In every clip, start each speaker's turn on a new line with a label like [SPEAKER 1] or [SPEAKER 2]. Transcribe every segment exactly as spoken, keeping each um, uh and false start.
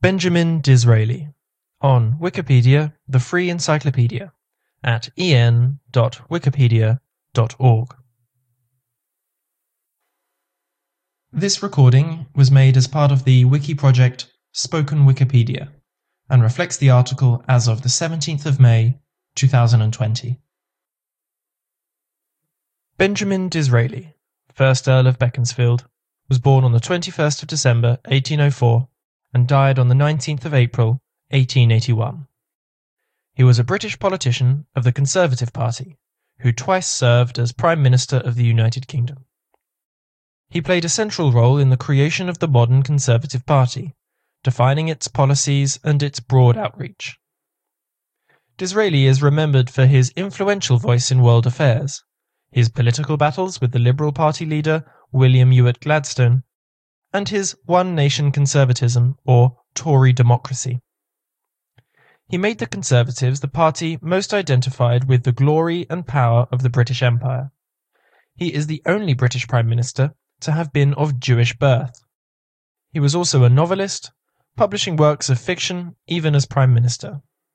[SPEAKER 1] Benjamin Disraeli, on Wikipedia, the free encyclopedia, at en dot wikipedia dot org. This recording was made as part of the wiki project Spoken Wikipedia and reflects the article as of the seventeenth of May, two thousand twenty. Benjamin Disraeli, first Earl of Beaconsfield, was born on the twenty-first of December, eighteen oh four, and died on the nineteenth of April, eighteen eighty-one. He was a British politician of the Conservative Party, who twice served as Prime Minister of the United Kingdom. He played a central role in the creation of the modern Conservative Party, defining its policies and its broad outreach. Disraeli is remembered for his influential voice in world affairs, his political battles with the Liberal Party leader William Ewart Gladstone, and his One Nation conservatism, or Tory democracy. He made the Conservatives the party most identified with the glory and power of the British Empire. He is the only British Prime Minister to have been of Jewish birth. He was also a novelist, publishing works of fiction even as Prime Minister.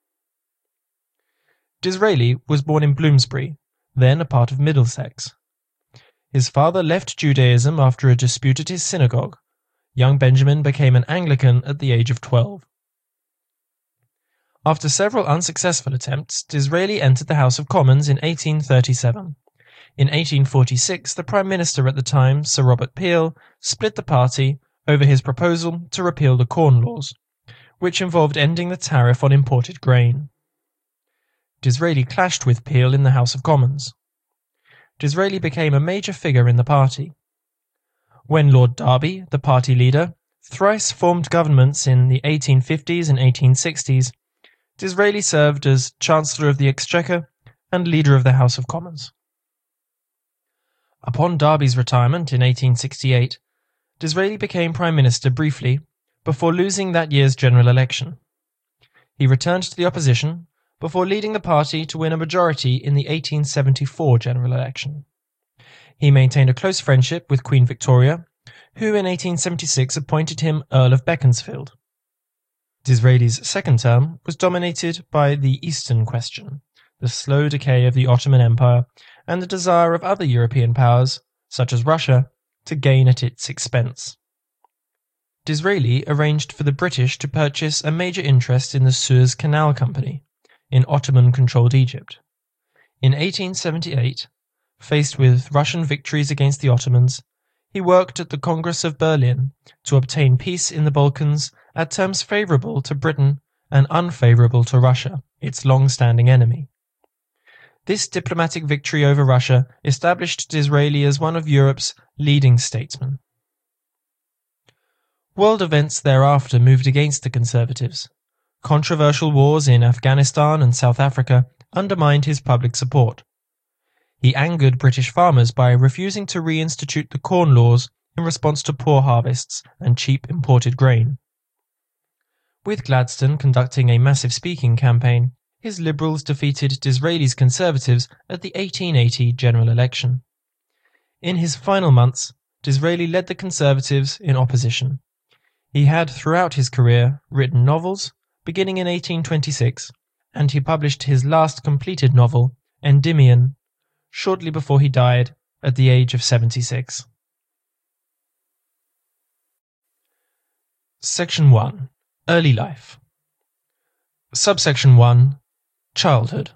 [SPEAKER 1] Disraeli was born in Bloomsbury, then a part of Middlesex. His father left Judaism after a dispute at his synagogue. Young Benjamin became an Anglican at the age of twelve. After several unsuccessful attempts, Disraeli entered the House of Commons in eighteen thirty-seven. In eighteen forty-six, the Prime Minister at the time, Sir Robert Peel, split the party over his proposal to repeal the Corn Laws, which involved ending the tariff on imported grain. Disraeli clashed with Peel in the House of Commons. Disraeli became a major figure in the party. When Lord Derby, the party leader, thrice formed governments in the eighteen fifties and eighteen sixties, Disraeli served as Chancellor of the Exchequer and Leader of the House of Commons. Upon Derby's retirement in eighteen sixty-eight, Disraeli became Prime Minister briefly before losing that year's general election. He returned to the opposition before leading the party to win a majority in the eighteen seventy-four general election. He maintained a close friendship with Queen Victoria, who in eighteen seventy-six appointed him Earl of Beaconsfield. Disraeli's second term was dominated by the Eastern Question, the slow decay of the Ottoman Empire, and the desire of other European powers, such as Russia, to gain at its expense. Disraeli arranged for the British to purchase a major interest in the Suez Canal Company, in Ottoman-controlled Egypt. In eighteen seventy-eight, faced with Russian victories against the Ottomans, he worked at the Congress of Berlin to obtain peace in the Balkans at terms favourable to Britain and unfavourable to Russia, its long-standing enemy. This diplomatic victory over Russia established Disraeli as one of Europe's leading statesmen. World events thereafter moved against the Conservatives. Controversial wars in Afghanistan and South Africa undermined his public support. He angered British farmers by refusing to reinstitute the Corn Laws in response to poor harvests and cheap imported grain. With Gladstone conducting a massive speaking campaign, his Liberals defeated Disraeli's Conservatives at the eighteen eighty general election. In his final months, Disraeli led the Conservatives in opposition. He had throughout his career written novels, beginning in eighteen twenty-six, and he published his last completed novel, Endymion, shortly before he died at the age of seventy-six. Section one. Early life. Subsection one. Childhood.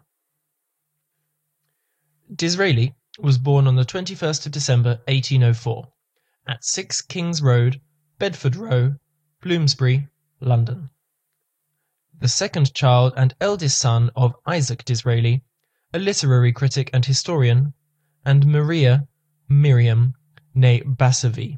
[SPEAKER 1] Disraeli was born on the twenty-first of December eighteen oh four at six Kings Road, Bedford Row, Bloomsbury, London. The second child and eldest son of Isaac Disraeli, a literary critic and historian, and Maria Miriam née Bassevy.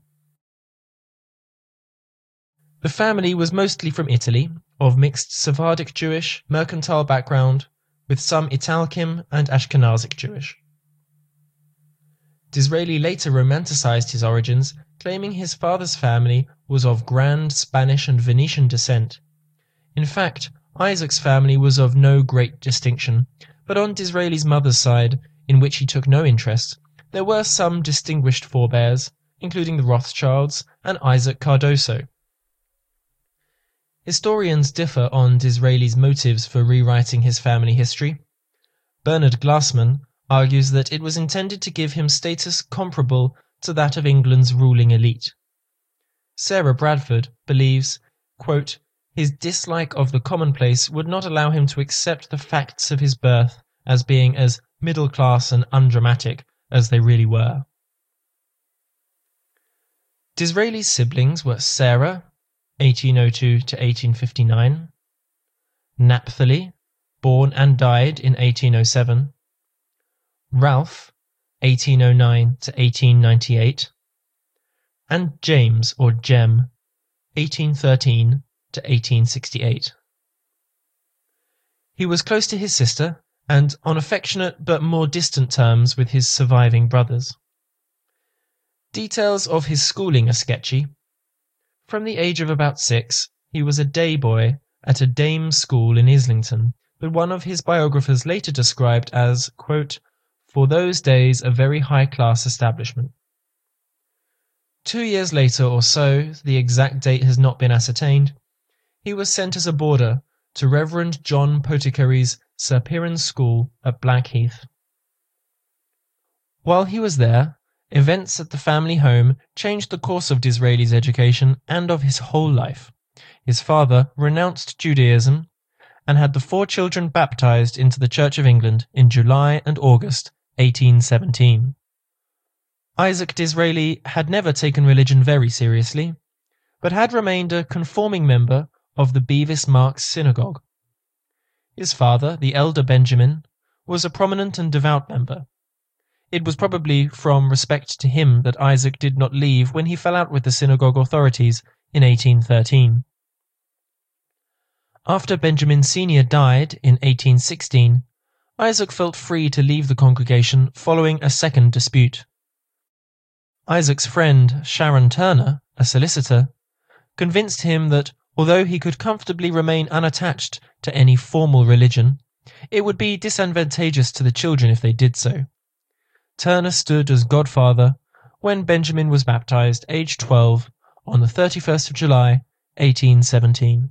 [SPEAKER 1] The family was mostly from Italy, of mixed Sephardic Jewish, mercantile background, with some Italkim and Ashkenazic Jewish. Disraeli later romanticized his origins, claiming his father's family was of grand Spanish and Venetian descent. In fact, Isaac's family was of no great distinction, but on Disraeli's mother's side, in which he took no interest, there were some distinguished forebears, including the Rothschilds and Isaac Cardoso. Historians differ on Disraeli's motives for rewriting his family history. Bernard Glassman argues that it was intended to give him status comparable to that of England's ruling elite. Sarah Bradford believes, quote, his dislike of the commonplace would not allow him to accept the facts of his birth as being as middle-class and undramatic as they really were. Disraeli's siblings were Sarah, eighteen oh two to eighteen fifty-nine, Napthali, born and died in eighteen oh seven, Ralph, eighteen oh nine to eighteen ninety-eight, and James or Jem, eighteen thirteen to eighteen sixty-eight. He was close to his sister and on affectionate but more distant terms with his surviving brothers. Details of his schooling are sketchy. From the age of about six, he was a day boy at a dame's school in Islington, but one of his biographers later described as, quote, for those days a very high-class establishment. Two years later or so, the exact date has not been ascertained, he was sent as a boarder to Reverend John Poticary's Sir Piran's School at Blackheath. While he was there, events at the family home changed the course of Disraeli's education and of his whole life. His father renounced Judaism and had the four children baptized into the Church of England in July and August eighteen seventeen. Isaac Disraeli had never taken religion very seriously, but had remained a conforming member of the Bevis Marks Synagogue. His father, the elder Benjamin, was a prominent and devout member. It was probably from respect to him that Isaac did not leave when he fell out with the synagogue authorities in eighteen thirteen. After Benjamin Senior died in eighteen sixteen, Isaac felt free to leave the congregation following a second dispute. Isaac's friend, Sharon Turner, a solicitor, convinced him that although he could comfortably remain unattached to any formal religion, it would be disadvantageous to the children if they did so. Turner stood as godfather when Benjamin was baptized, aged twelve, on the thirty-first of July, eighteen seventeen.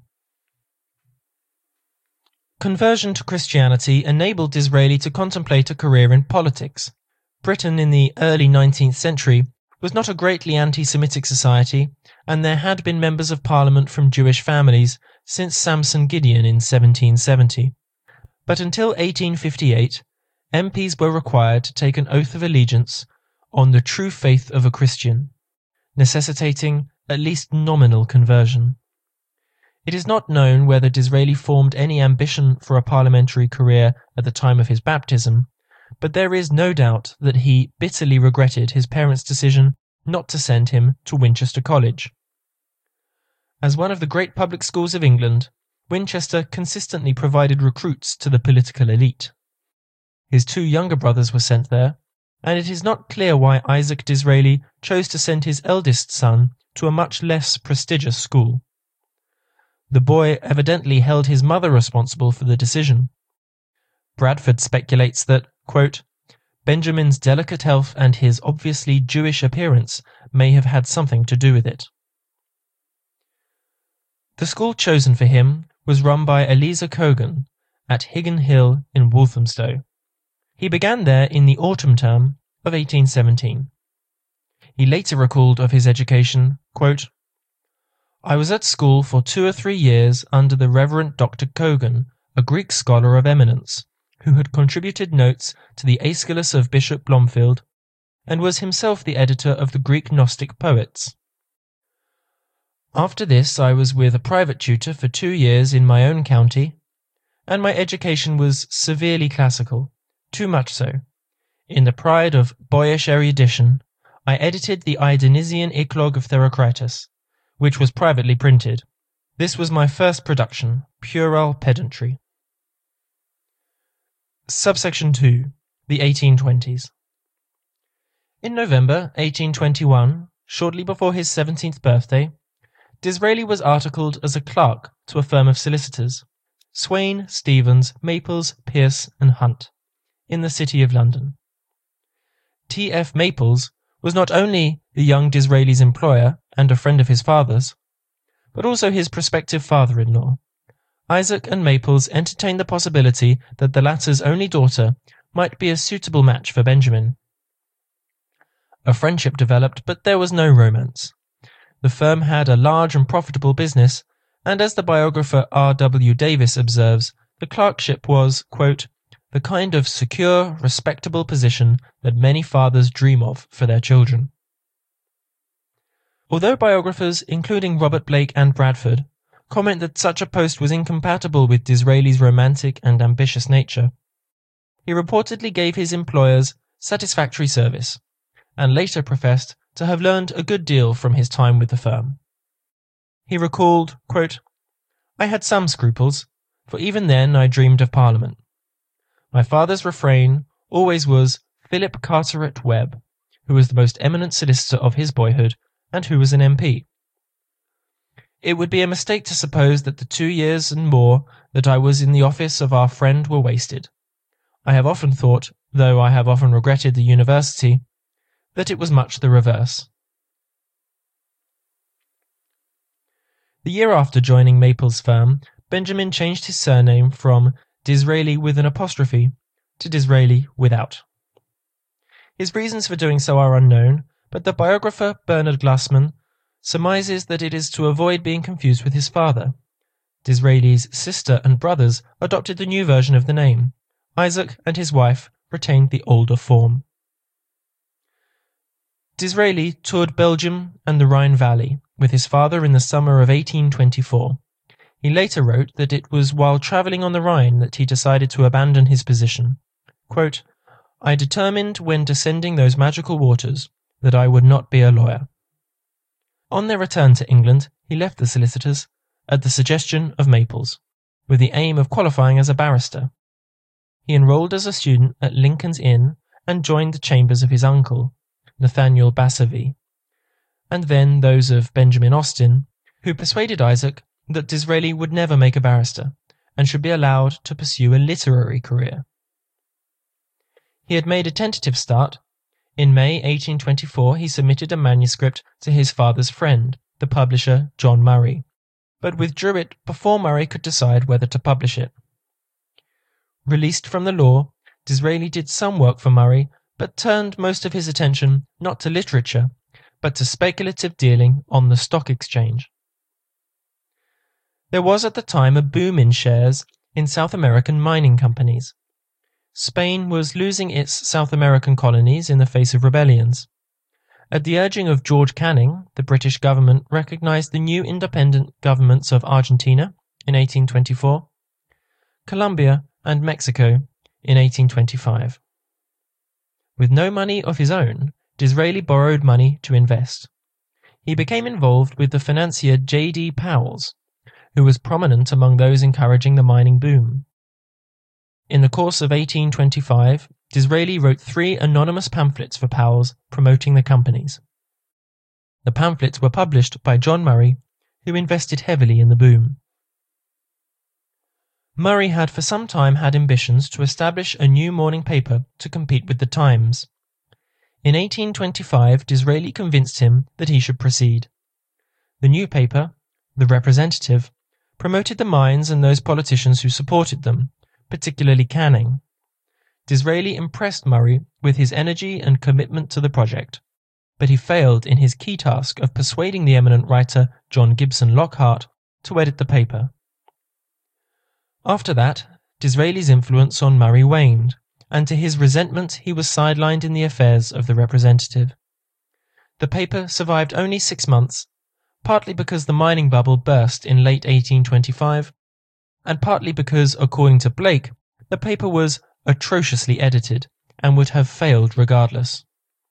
[SPEAKER 1] Conversion to Christianity enabled Disraeli to contemplate a career in politics. Britain in the early nineteenth century was not a greatly anti-Semitic society, and there had been members of Parliament from Jewish families since Samson Gideon in seventeen seventy. But until eighteen fifty-eight, M Ps were required to take an oath of allegiance on the true faith of a Christian, necessitating at least nominal conversion. It is not known whether Disraeli formed any ambition for a parliamentary career at the time of his baptism, but there is no doubt that he bitterly regretted his parents' decision not to send him to Winchester College. As one of the great public schools of England, Winchester consistently provided recruits to the political elite. His two younger brothers were sent there, and it is not clear why Isaac Disraeli chose to send his eldest son to a much less prestigious school. The boy evidently held his mother responsible for the decision. Bradford speculates that, quote, Benjamin's delicate health and his obviously Jewish appearance may have had something to do with it. The school chosen for him was run by Eliza Cogan at Higgin Hill in Walthamstow. He began there in the autumn term of eighteen seventeen. He later recalled of his education, quote, I was at school for two or three years under the Reverend Doctor Cogan, a Greek scholar of eminence, who had contributed notes to the Aeschylus of Bishop Blomfield, and was himself the editor of the Greek Gnostic poets. After this I was with a private tutor for two years in my own county, and my education was severely classical, too much so. In the pride of boyish erudition, I edited the Idenisian Eclogue of Theocritus, which was privately printed. This was my first production, puerile pedantry. Subsection two. The eighteen twenties. In November eighteen twenty-one, shortly before his seventeenth birthday, Disraeli was articled as a clerk to a firm of solicitors, Swain, Stevens, Maples, Pearce and Hunt, in the City of London. T. F. Maples was not only the young Disraeli's employer and a friend of his father's, but also his prospective father-in-law. Isaac and Maples entertained the possibility that the latter's only daughter might be a suitable match for Benjamin. A friendship developed, but there was no romance. The firm had a large and profitable business, and as the biographer R W Davis observes, the clerkship was, quote, the kind of secure, respectable position that many fathers dream of for their children. Although biographers, including Robert Blake and Bradford, comment that such a post was incompatible with Disraeli's romantic and ambitious nature, he reportedly gave his employers satisfactory service, and later professed to have learned a good deal from his time with the firm. He recalled, quote, I had some scruples, for even then I dreamed of Parliament. My father's refrain always was Philip Carteret Webb, who was the most eminent solicitor of his boyhood, and who was an M P. It would be a mistake to suppose that the two years and more that I was in the office of our friend were wasted. I have often thought, though I have often regretted the university, that it was much the reverse. The year after joining Maples' firm, Benjamin changed his surname from Disraeli with an apostrophe to Disraeli without. His reasons for doing so are unknown, but the biographer Bernard Glassman surmises that it is to avoid being confused with his father. Disraeli's sister and brothers adopted the new version of the name. Isaac and his wife retained the older form. Disraeli toured Belgium and the Rhine Valley with his father in the summer of eighteen twenty-four. He later wrote that it was while travelling on the Rhine that he decided to abandon his position. Quote, I determined when descending those magical waters that I would not be a lawyer. On their return to England, he left the solicitors, at the suggestion of Maples, with the aim of qualifying as a barrister. He enrolled as a student at Lincoln's Inn and joined the chambers of his uncle, Nathaniel Basservy, and then those of Benjamin Austin, who persuaded Isaac that Disraeli would never make a barrister and should be allowed to pursue a literary career. He had made a tentative start. In May eighteen twenty-four he submitted a manuscript to his father's friend, the publisher John Murray, but withdrew it before Murray could decide whether to publish it. Released from the law, Disraeli did some work for Murray, but turned most of his attention not to literature, but to speculative dealing on the stock exchange. There was at the time a boom in shares in South American mining companies. Spain was losing its South American colonies in the face of rebellions. At the urging of George Canning, the British government recognized the new independent governments of Argentina in eighteen twenty-four, Colombia and Mexico in eighteen twenty-five. With no money of his own, Disraeli borrowed money to invest. He became involved with the financier J D Powles, who was prominent among those encouraging the mining boom. In the course of eighteen twenty-five, Disraeli wrote three anonymous pamphlets for Powles promoting the companies. The pamphlets were published by John Murray, who invested heavily in the boom. Murray had for some time had ambitions to establish a new morning paper to compete with the Times. In eighteen twenty-five, Disraeli convinced him that he should proceed. The new paper, The Representative, promoted the mines and those politicians who supported them, particularly Canning. Disraeli impressed Murray with his energy and commitment to the project, but he failed in his key task of persuading the eminent writer John Gibson Lockhart to edit the paper. After that, Disraeli's influence on Murray waned, and to his resentment he was sidelined in the affairs of the Representative. The paper survived only six months, partly because the mining bubble burst in late eighteen twenty-five, and partly because, according to Blake, the paper was atrociously edited and would have failed regardless.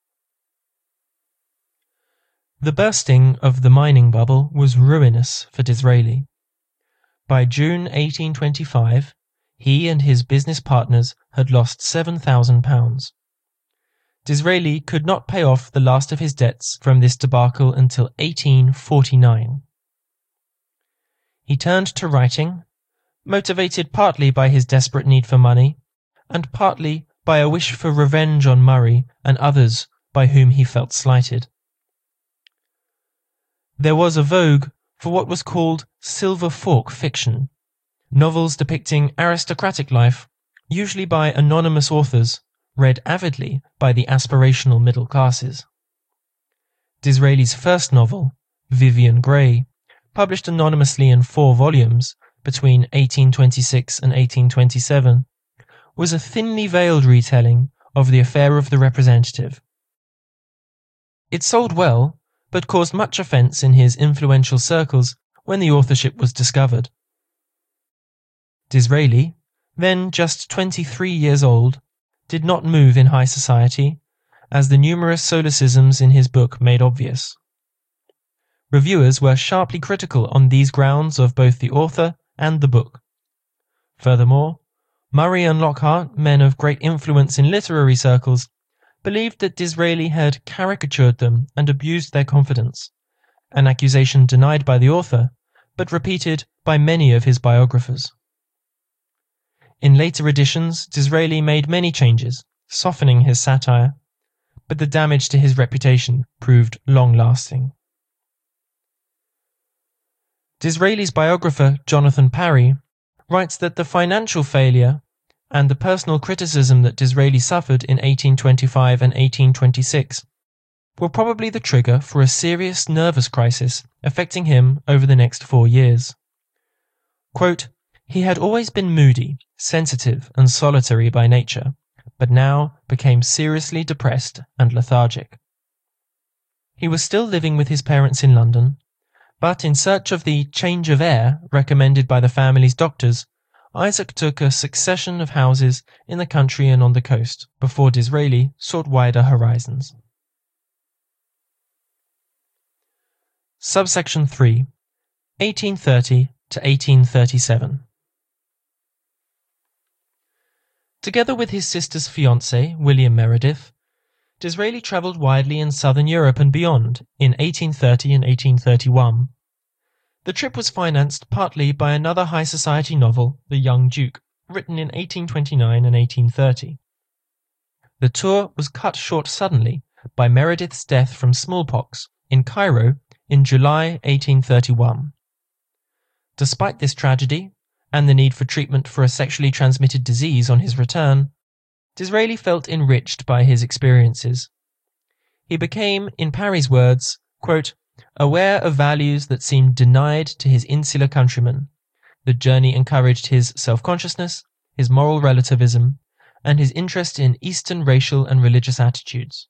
[SPEAKER 1] The bursting of the mining bubble was ruinous for Disraeli. By June eighteen twenty-five, he and his business partners had lost seven thousand pounds. Disraeli could not pay off the last of his debts from this debacle until eighteen forty-nine. He turned to writing, motivated partly by his desperate need for money, and partly by a wish for revenge on Murray and others by whom he felt slighted. There was a vogue for what was called silver fork fiction, novels depicting aristocratic life, usually by anonymous authors, read avidly by the aspirational middle classes. Disraeli's first novel, Vivian Grey, published anonymously in four volumes between eighteen twenty-six and eighteen twenty-seven, was a thinly veiled retelling of the affair of the representative. It sold well, but caused much offence in his influential circles when the authorship was discovered. Disraeli, then just twenty-three years old, did not move in high society, as the numerous solecisms in his book made obvious. Reviewers were sharply critical on these grounds of both the author and the book. Furthermore, Murray and Lockhart, men of great influence in literary circles, believed that Disraeli had caricatured them and abused their confidence, an accusation denied by the author, but repeated by many of his biographers. In later editions, Disraeli made many changes, softening his satire, but the damage to his reputation proved long-lasting. Disraeli's biographer, Jonathan Parry, writes that the financial failure and the personal criticism that Disraeli suffered in eighteen twenty-five and eighteen twenty-six were probably the trigger for a serious nervous crisis affecting him over the next four years. Quote, "He had always been moody, sensitive, and solitary by nature, but now became seriously depressed and lethargic. He was still living with his parents in London, but in search of the change of air recommended by the family's doctors, Isaac took a succession of houses in the country and on the coast, before Disraeli sought wider horizons." Subsection three. eighteen thirty to eighteen thirty-seven. Together with his sister's fiancé, William Meredith, Disraeli travelled widely in southern Europe and beyond in eighteen thirty and eighteen thirty-one. The trip was financed partly by another high society novel, The Young Duke, written in eighteen twenty-nine and eighteen thirty. The tour was cut short suddenly by Meredith's death from smallpox in Cairo in July eighteen thirty-one. Despite this tragedy, and the need for treatment for a sexually transmitted disease on his return, Disraeli felt enriched by his experiences. He became, in Parry's words, quote, "aware of values that seemed denied to his insular countrymen. The journey encouraged his self-consciousness, his moral relativism, and his interest in Eastern racial and religious attitudes."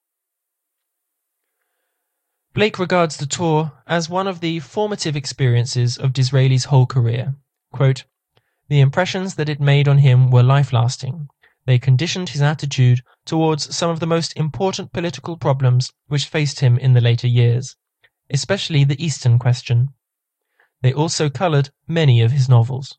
[SPEAKER 1] Blake regards the tour as one of the formative experiences of Disraeli's whole career. Quote, "The impressions that it made on him were life-lasting. They conditioned his attitude towards some of the most important political problems which faced him in the later years, especially the Eastern question. They also coloured many of his novels."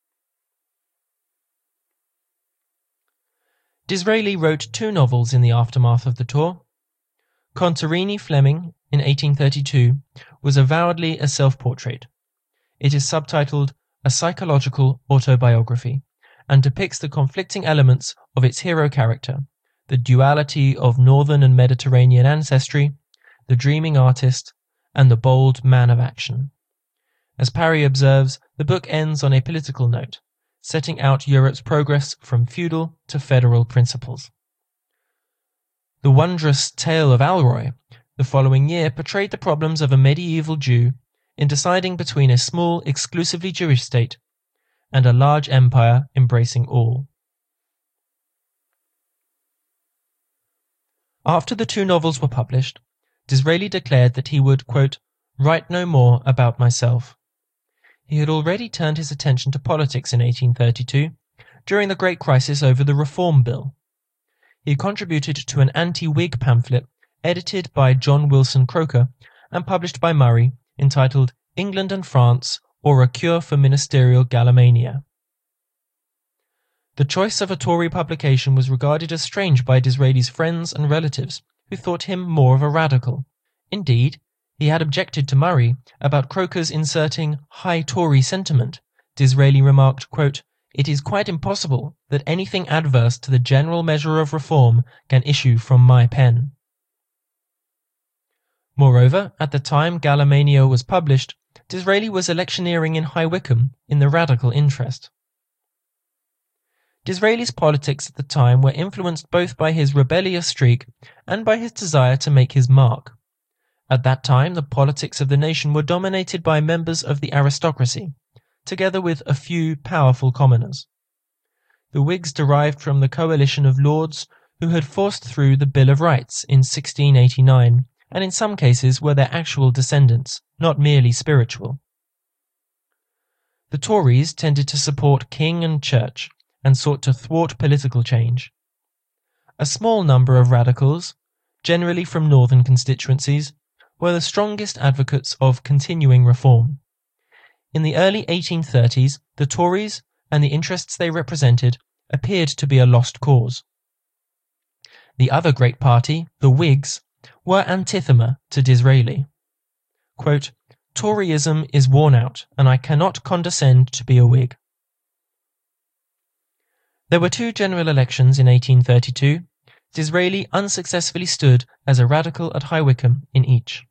[SPEAKER 1] Disraeli wrote two novels in the aftermath of the tour. Contarini Fleming, in eighteen thirty-two, was avowedly a self-portrait. It is subtitled A Psychological Autobiography, and depicts the conflicting elements of its hero character, the duality of northern and Mediterranean ancestry, the dreaming artist, and the bold man of action. As Parry observes, the book ends on a political note, setting out Europe's progress from feudal to federal principles. The Wondrous Tale of Alroy, the following year, portrayed the problems of a medieval Jew in deciding between a small, exclusively Jewish state and a large empire embracing all. After the two novels were published, Disraeli declared that he would, quote, "write no more about myself." He had already turned his attention to politics in eighteen thirty-two, during the great crisis over the Reform Bill. He contributed to an anti-Whig pamphlet edited by John Wilson Croker and published by Murray, entitled England and France, or a Cure for Ministerial Galomania. The choice of a Tory publication was regarded as strange by Disraeli's friends and relatives, who thought him more of a radical. Indeed, he had objected to Murray about Croker's inserting high Tory sentiment. Disraeli remarked, quote, "It is quite impossible that anything adverse to the general measure of reform can issue from my pen." Moreover, at the time Galomania was published, Disraeli was electioneering in High Wycombe in the Radical interest. Disraeli's politics at the time were influenced both by his rebellious streak and by his desire to make his mark. At that time, the politics of the nation were dominated by members of the aristocracy, together with a few powerful commoners. The Whigs derived from the coalition of lords who had forced through the Bill of Rights in sixteen eighty-nine, and in some cases were their actual descendants, not merely spiritual. The Tories tended to support king and church, and sought to thwart political change. A small number of radicals, generally from northern constituencies, were the strongest advocates of continuing reform. In the early eighteen thirties, the Tories and the interests they represented appeared to be a lost cause. The other great party, the Whigs, were anathema to Disraeli. Quote, "Toryism is worn out, and I cannot condescend to be a Whig." There were two general elections in eighteen thirty-two. Disraeli unsuccessfully stood as a radical at High Wycombe in each.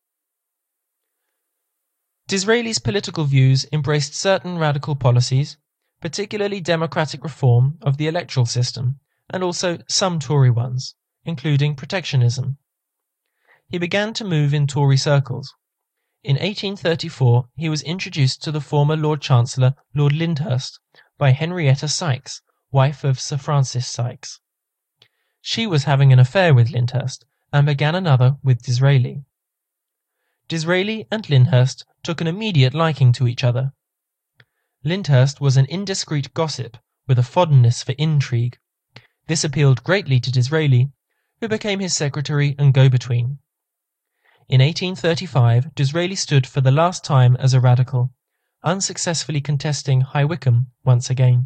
[SPEAKER 1] Disraeli's political views embraced certain radical policies, particularly democratic reform of the electoral system, and also some Tory ones, including protectionism. He began to move in Tory circles. In eighteen thirty-four, he was introduced to the former Lord Chancellor, Lord Lyndhurst, by Henrietta Sykes, wife of Sir Francis Sykes. She was having an affair with Lyndhurst, and began another with Disraeli. Disraeli and Lyndhurst took an immediate liking to each other. Lyndhurst was an indiscreet gossip with a fondness for intrigue. This appealed greatly to Disraeli, who became his secretary and go-between. In eighteen thirty-five, Disraeli stood for the last time as a radical, unsuccessfully contesting High Wycombe once again.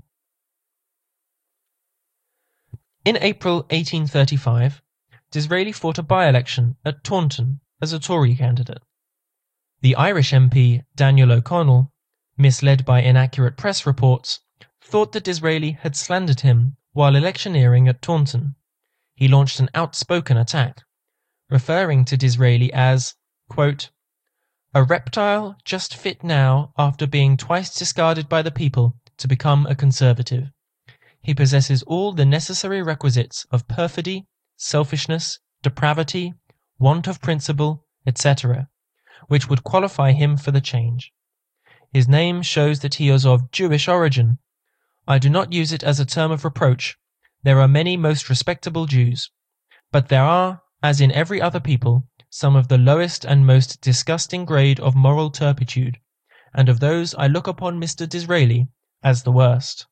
[SPEAKER 1] In April eighteen thirty-five, Disraeli fought a by-election at Taunton as a Tory candidate. The Irish M P Daniel O'Connell, misled by inaccurate press reports, thought that Disraeli had slandered him while electioneering at Taunton. He launched an outspoken attack, referring to Disraeli as, quote, "a reptile just fit now after being twice discarded by the people to become a Conservative. He possesses all the necessary requisites of perfidy, selfishness, depravity, want of principle, et cetera, which would qualify him for the change. His name shows that he is of Jewish origin. I do not use it as a term of reproach. There are many most respectable Jews. But there are, as in every other people, some of the lowest and most disgusting grade of moral turpitude, and of those I look upon Mister Disraeli as the worst."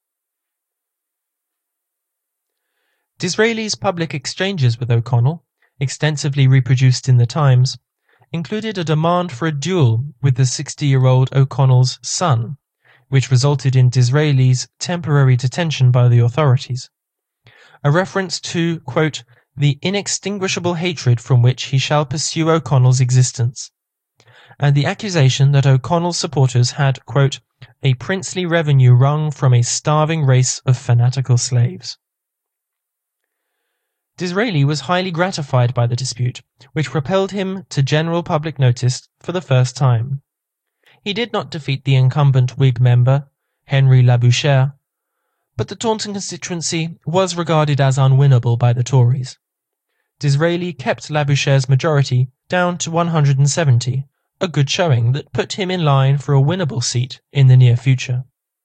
[SPEAKER 1] Disraeli's public exchanges with O'Connell, extensively reproduced in the Times, included a demand for a duel with the sixty-year-old O'Connell's son, which resulted in Disraeli's temporary detention by the authorities. A reference to, quote, "the inextinguishable hatred from which he shall pursue O'Connell's existence," and the accusation that O'Connell's supporters had, quote, "a princely revenue wrung from a starving race of fanatical slaves." Disraeli was highly gratified by the dispute, which propelled him to general public notice for the first time. He did not defeat the incumbent Whig member, Henry Labouchere, but the Taunton constituency was regarded as unwinnable by the Tories. Disraeli kept Labouchere's majority down to one hundred seventy, a good showing that put him in line for a winnable seat in the near future.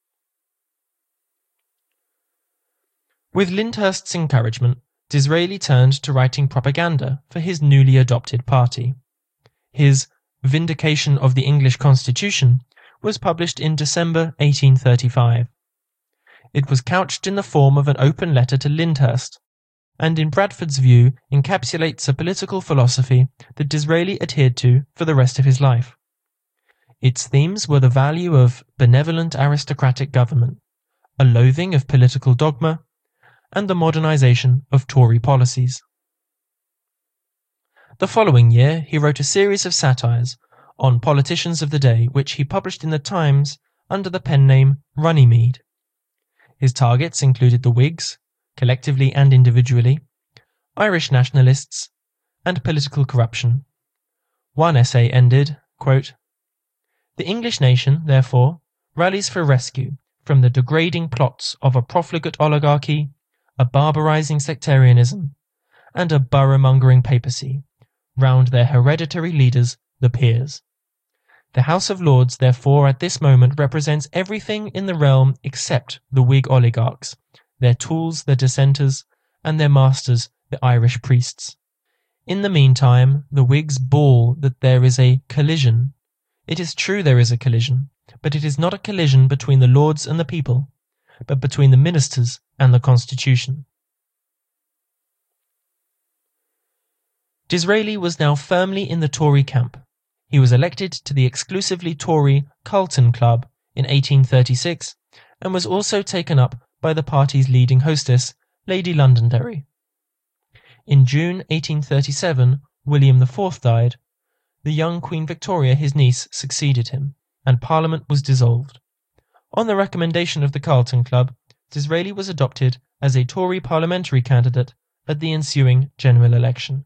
[SPEAKER 1] With Lyndhurst's encouragement, Disraeli turned to writing propaganda for his newly adopted party. His Vindication of the English Constitution was published in December eighteen thirty-five. It was couched in the form of an open letter to Lyndhurst, and in Bradford's view encapsulates a political philosophy that Disraeli adhered to for the rest of his life. Its themes were the value of benevolent aristocratic government, a loathing of political dogma, and the modernization of Tory policies. The following year, he wrote a series of satires on politicians of the day, which he published in the Times under the pen name Runnymede. His targets included the Whigs, collectively and individually, Irish nationalists, and political corruption. One essay ended, quote, The English nation, therefore, rallies for rescue from the degrading plots of a profligate oligarchy, a barbarizing sectarianism, and a borough-mongering papacy, round their hereditary leaders, the peers. The House of Lords, therefore, at this moment represents everything in the realm except the Whig oligarchs, their tools, the dissenters, and their masters, the Irish priests. In the meantime, the Whigs bawl that there is a collision. It is true there is a collision, but it is not a collision between the Lords and the people, but between the ministers and the Constitution. Disraeli was now firmly in the Tory camp. He was elected to the exclusively Tory Carlton Club in eighteen thirty-six and was also taken up by the party's leading hostess, Lady Londonderry. In June eighteen thirty-seven, William the Fourth died. The young Queen Victoria, his niece, succeeded him, and Parliament was dissolved. On the recommendation of the Carlton Club, Disraeli was adopted as a Tory parliamentary candidate at the ensuing general election.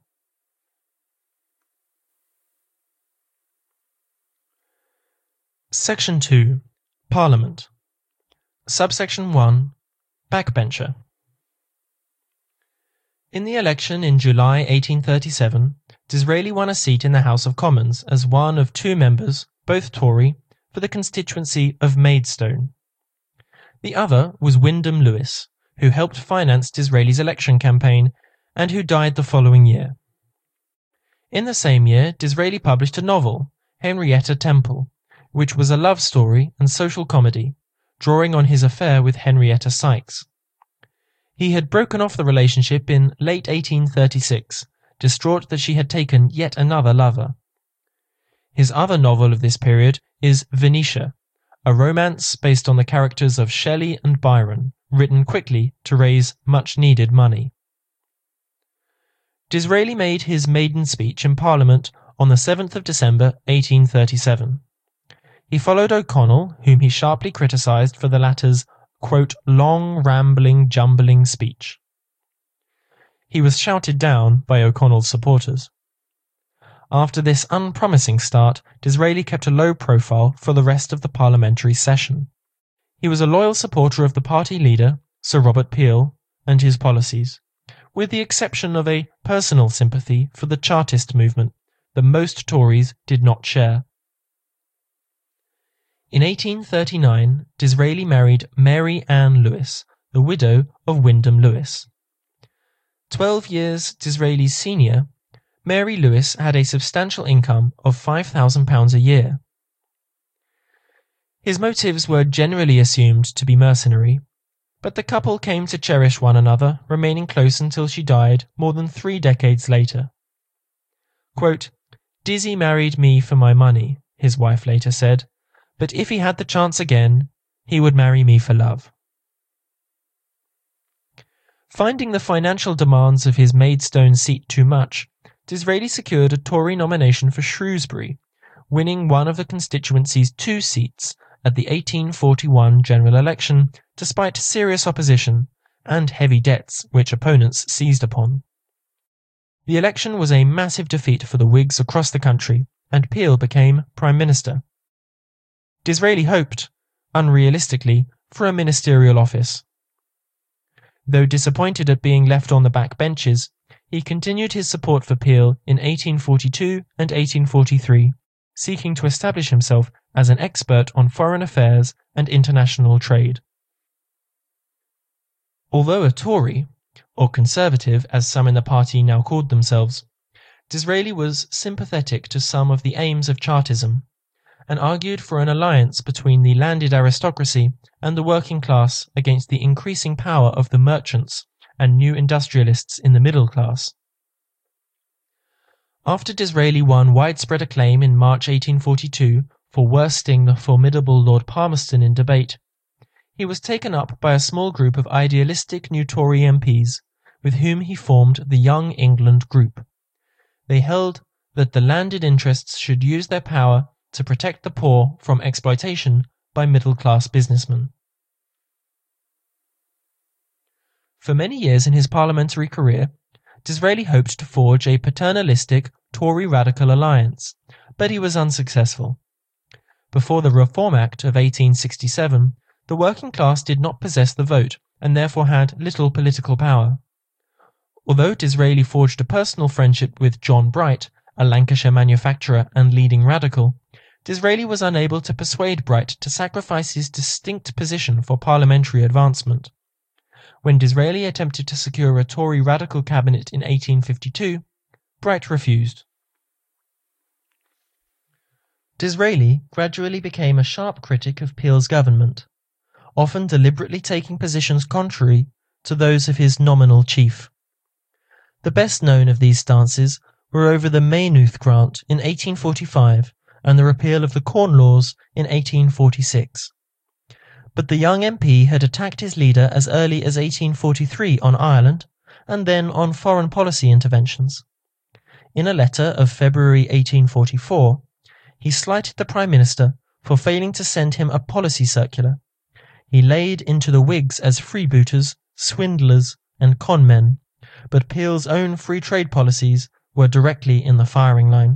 [SPEAKER 1] Section two. Parliament. Subsection one. Backbencher. In the election in July eighteen thirty-seven, Disraeli won a seat in the House of Commons as one of two members, both Tory, for the constituency of Maidstone. The other was Wyndham Lewis, who helped finance Disraeli's election campaign and who died the following year. In the same year, Disraeli published a novel, Henrietta Temple, which was a love story and social comedy, drawing on his affair with Henrietta Sykes. He had broken off the relationship in late eighteen thirty-six, distraught that she had taken yet another lover. His other novel of this period is Venetia, a romance based on the characters of Shelley and Byron, written quickly to raise much-needed money. Disraeli made his maiden speech in Parliament on the seventh of December eighteen thirty-seven. He followed O'Connell, whom he sharply criticised for the latter's, quote, long, rambling, jumbling speech. He was shouted down by O'Connell's supporters. After this unpromising start, Disraeli kept a low profile for the rest of the parliamentary session. He was a loyal supporter of the party leader, Sir Robert Peel, and his policies, with the exception of a personal sympathy for the Chartist movement that most Tories did not share. In eighteen thirty-nine, Disraeli married Mary Ann Lewis, the widow of Wyndham Lewis. Twelve years Disraeli's senior, Mary Lewis had a substantial income of five thousand pounds a year. His motives were generally assumed to be mercenary, but the couple came to cherish one another, remaining close until she died more than three decades later. Quote, Dizzy married me for my money, his wife later said, but if he had the chance again, he would marry me for love. Finding the financial demands of his Maidstone seat too much, Disraeli secured a Tory nomination for Shrewsbury, winning one of the constituency's two seats at the eighteen forty-one general election, despite serious opposition and heavy debts which opponents seized upon. The election was a massive defeat for the Whigs across the country, and Peel became Prime Minister. Disraeli hoped, unrealistically, for a ministerial office. Though disappointed at being left on the back benches, he continued his support for Peel in eighteen forty-two and eighteen forty-three, seeking to establish himself as an expert on foreign affairs and international trade. Although a Tory, or Conservative as some in the party now called themselves, Disraeli was sympathetic to some of the aims of Chartism, and argued for an alliance between the landed aristocracy and the working class against the increasing power of the merchants and new industrialists in the middle class. After Disraeli won widespread acclaim in March eighteen forty-two for worsting the formidable Lord Palmerston in debate, he was taken up by a small group of idealistic new Tory M Ps, with whom he formed the Young England Group. They held that the landed interests should use their power to protect the poor from exploitation by middle-class businessmen. For many years in his parliamentary career, Disraeli hoped to forge a paternalistic Tory radical alliance, but he was unsuccessful. Before the Reform Act of eighteen sixty-seven, the working class did not possess the vote and therefore had little political power. Although Disraeli forged a personal friendship with John Bright, a Lancashire manufacturer and leading radical, Disraeli was unable to persuade Bright to sacrifice his distinct position for parliamentary advancement. When Disraeli attempted to secure a Tory radical cabinet in eighteen fifty-two, Bright refused. Disraeli gradually became a sharp critic of Peel's government, often deliberately taking positions contrary to those of his nominal chief. The best known of these stances were over the Maynooth Grant in eighteen forty-five and the repeal of the Corn Laws in eighteen forty-six. But the young M P had attacked his leader as early as eighteen forty-three on Ireland, and then on foreign policy interventions. In a letter of February eighteen forty-four, he slighted the Prime Minister for failing to send him a policy circular. He laid into the Whigs as freebooters, swindlers, and conmen, but Peel's own free trade policies were directly in the firing line.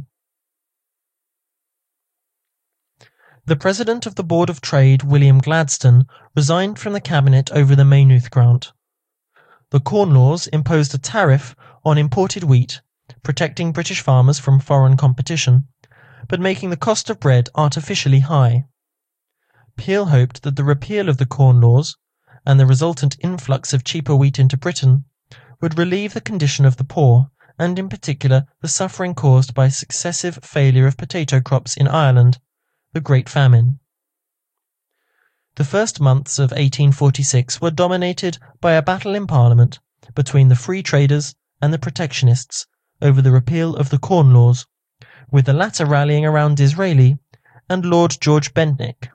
[SPEAKER 1] The President of the Board of Trade, William Gladstone, resigned from the Cabinet over the Maynooth Grant. The Corn Laws imposed a tariff on imported wheat, protecting British farmers from foreign competition, but making the cost of bread artificially high. Peel hoped that the repeal of the Corn Laws, and the resultant influx of cheaper wheat into Britain, would relieve the condition of the poor, and in particular the suffering caused by successive failure of potato crops in Ireland, the Great Famine. The first months of eighteen forty-six were dominated by a battle in Parliament between the Free Traders and the Protectionists over the repeal of the Corn Laws, with the latter rallying around Disraeli and Lord George Bentinck.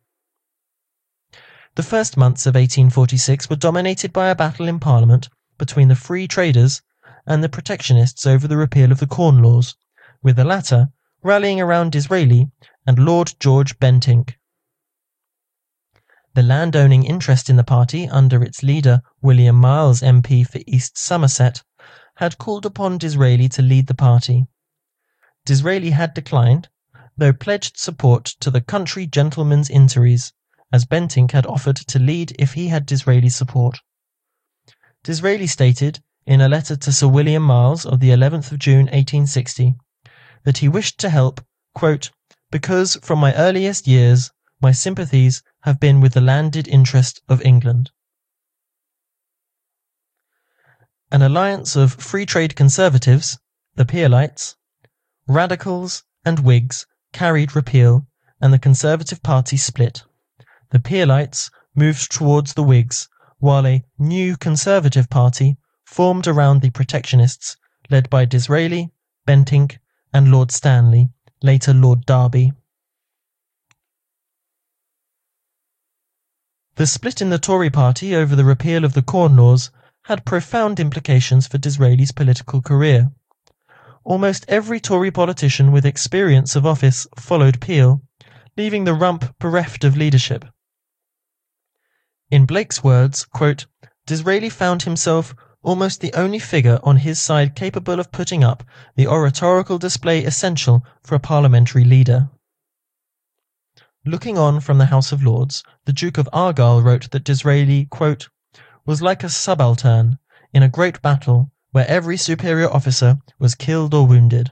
[SPEAKER 1] The first months of eighteen forty-six were dominated by a battle in Parliament between the Free Traders and the Protectionists over the repeal of the Corn Laws, with the latter rallying around Disraeli and Lord George Bentinck. The land-owning interest in the party, under its leader William Miles M P for East Somerset, had called upon Disraeli to lead the party. Disraeli had declined, though pledged support to the Country Gentlemen's Interies, as Bentinck had offered to lead if he had Disraeli's support. Disraeli stated, in a letter to Sir William Miles of the eleventh of June eighteen sixty, that he wished to help, quote, because from my earliest years my sympathies have been with the landed interest of England. An alliance of free trade conservatives, the Peelites, Radicals and Whigs carried repeal, and the Conservative Party split. The Peelites moved towards the Whigs, while a new Conservative Party formed around the Protectionists, led by Disraeli, Bentinck, and Lord Stanley, later Lord Derby. The split in the Tory party over the repeal of the Corn Laws had profound implications for Disraeli's political career. Almost every Tory politician with experience of office followed Peel, leaving the rump bereft of leadership. In Blake's words, quote, Disraeli found himself almost the only figure on his side capable of putting up the oratorical display essential for a parliamentary leader. Looking on from the House of Lords, the Duke of Argyll wrote that Disraeli, quote, was like a subaltern in a great battle where every superior officer was killed or wounded.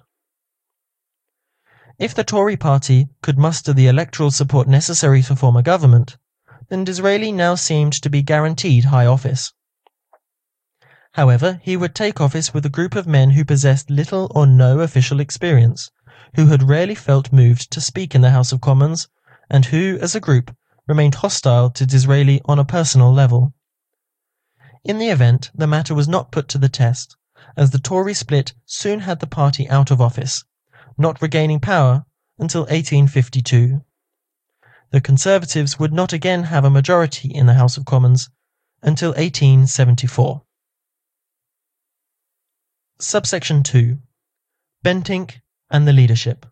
[SPEAKER 1] If the Tory party could muster the electoral support necessary to form a government, then Disraeli now seemed to be guaranteed high office. However, he would take office with a group of men who possessed little or no official experience, who had rarely felt moved to speak in the House of Commons, and who, as a group, remained hostile to Disraeli on a personal level. In the event, the matter was not put to the test, as the Tory split soon had the party out of office, not regaining power until eighteen fifty-two. The Conservatives would not again have a majority in the House of Commons until eighteen seventy-four. Subsection two. Bentinck and the leadership.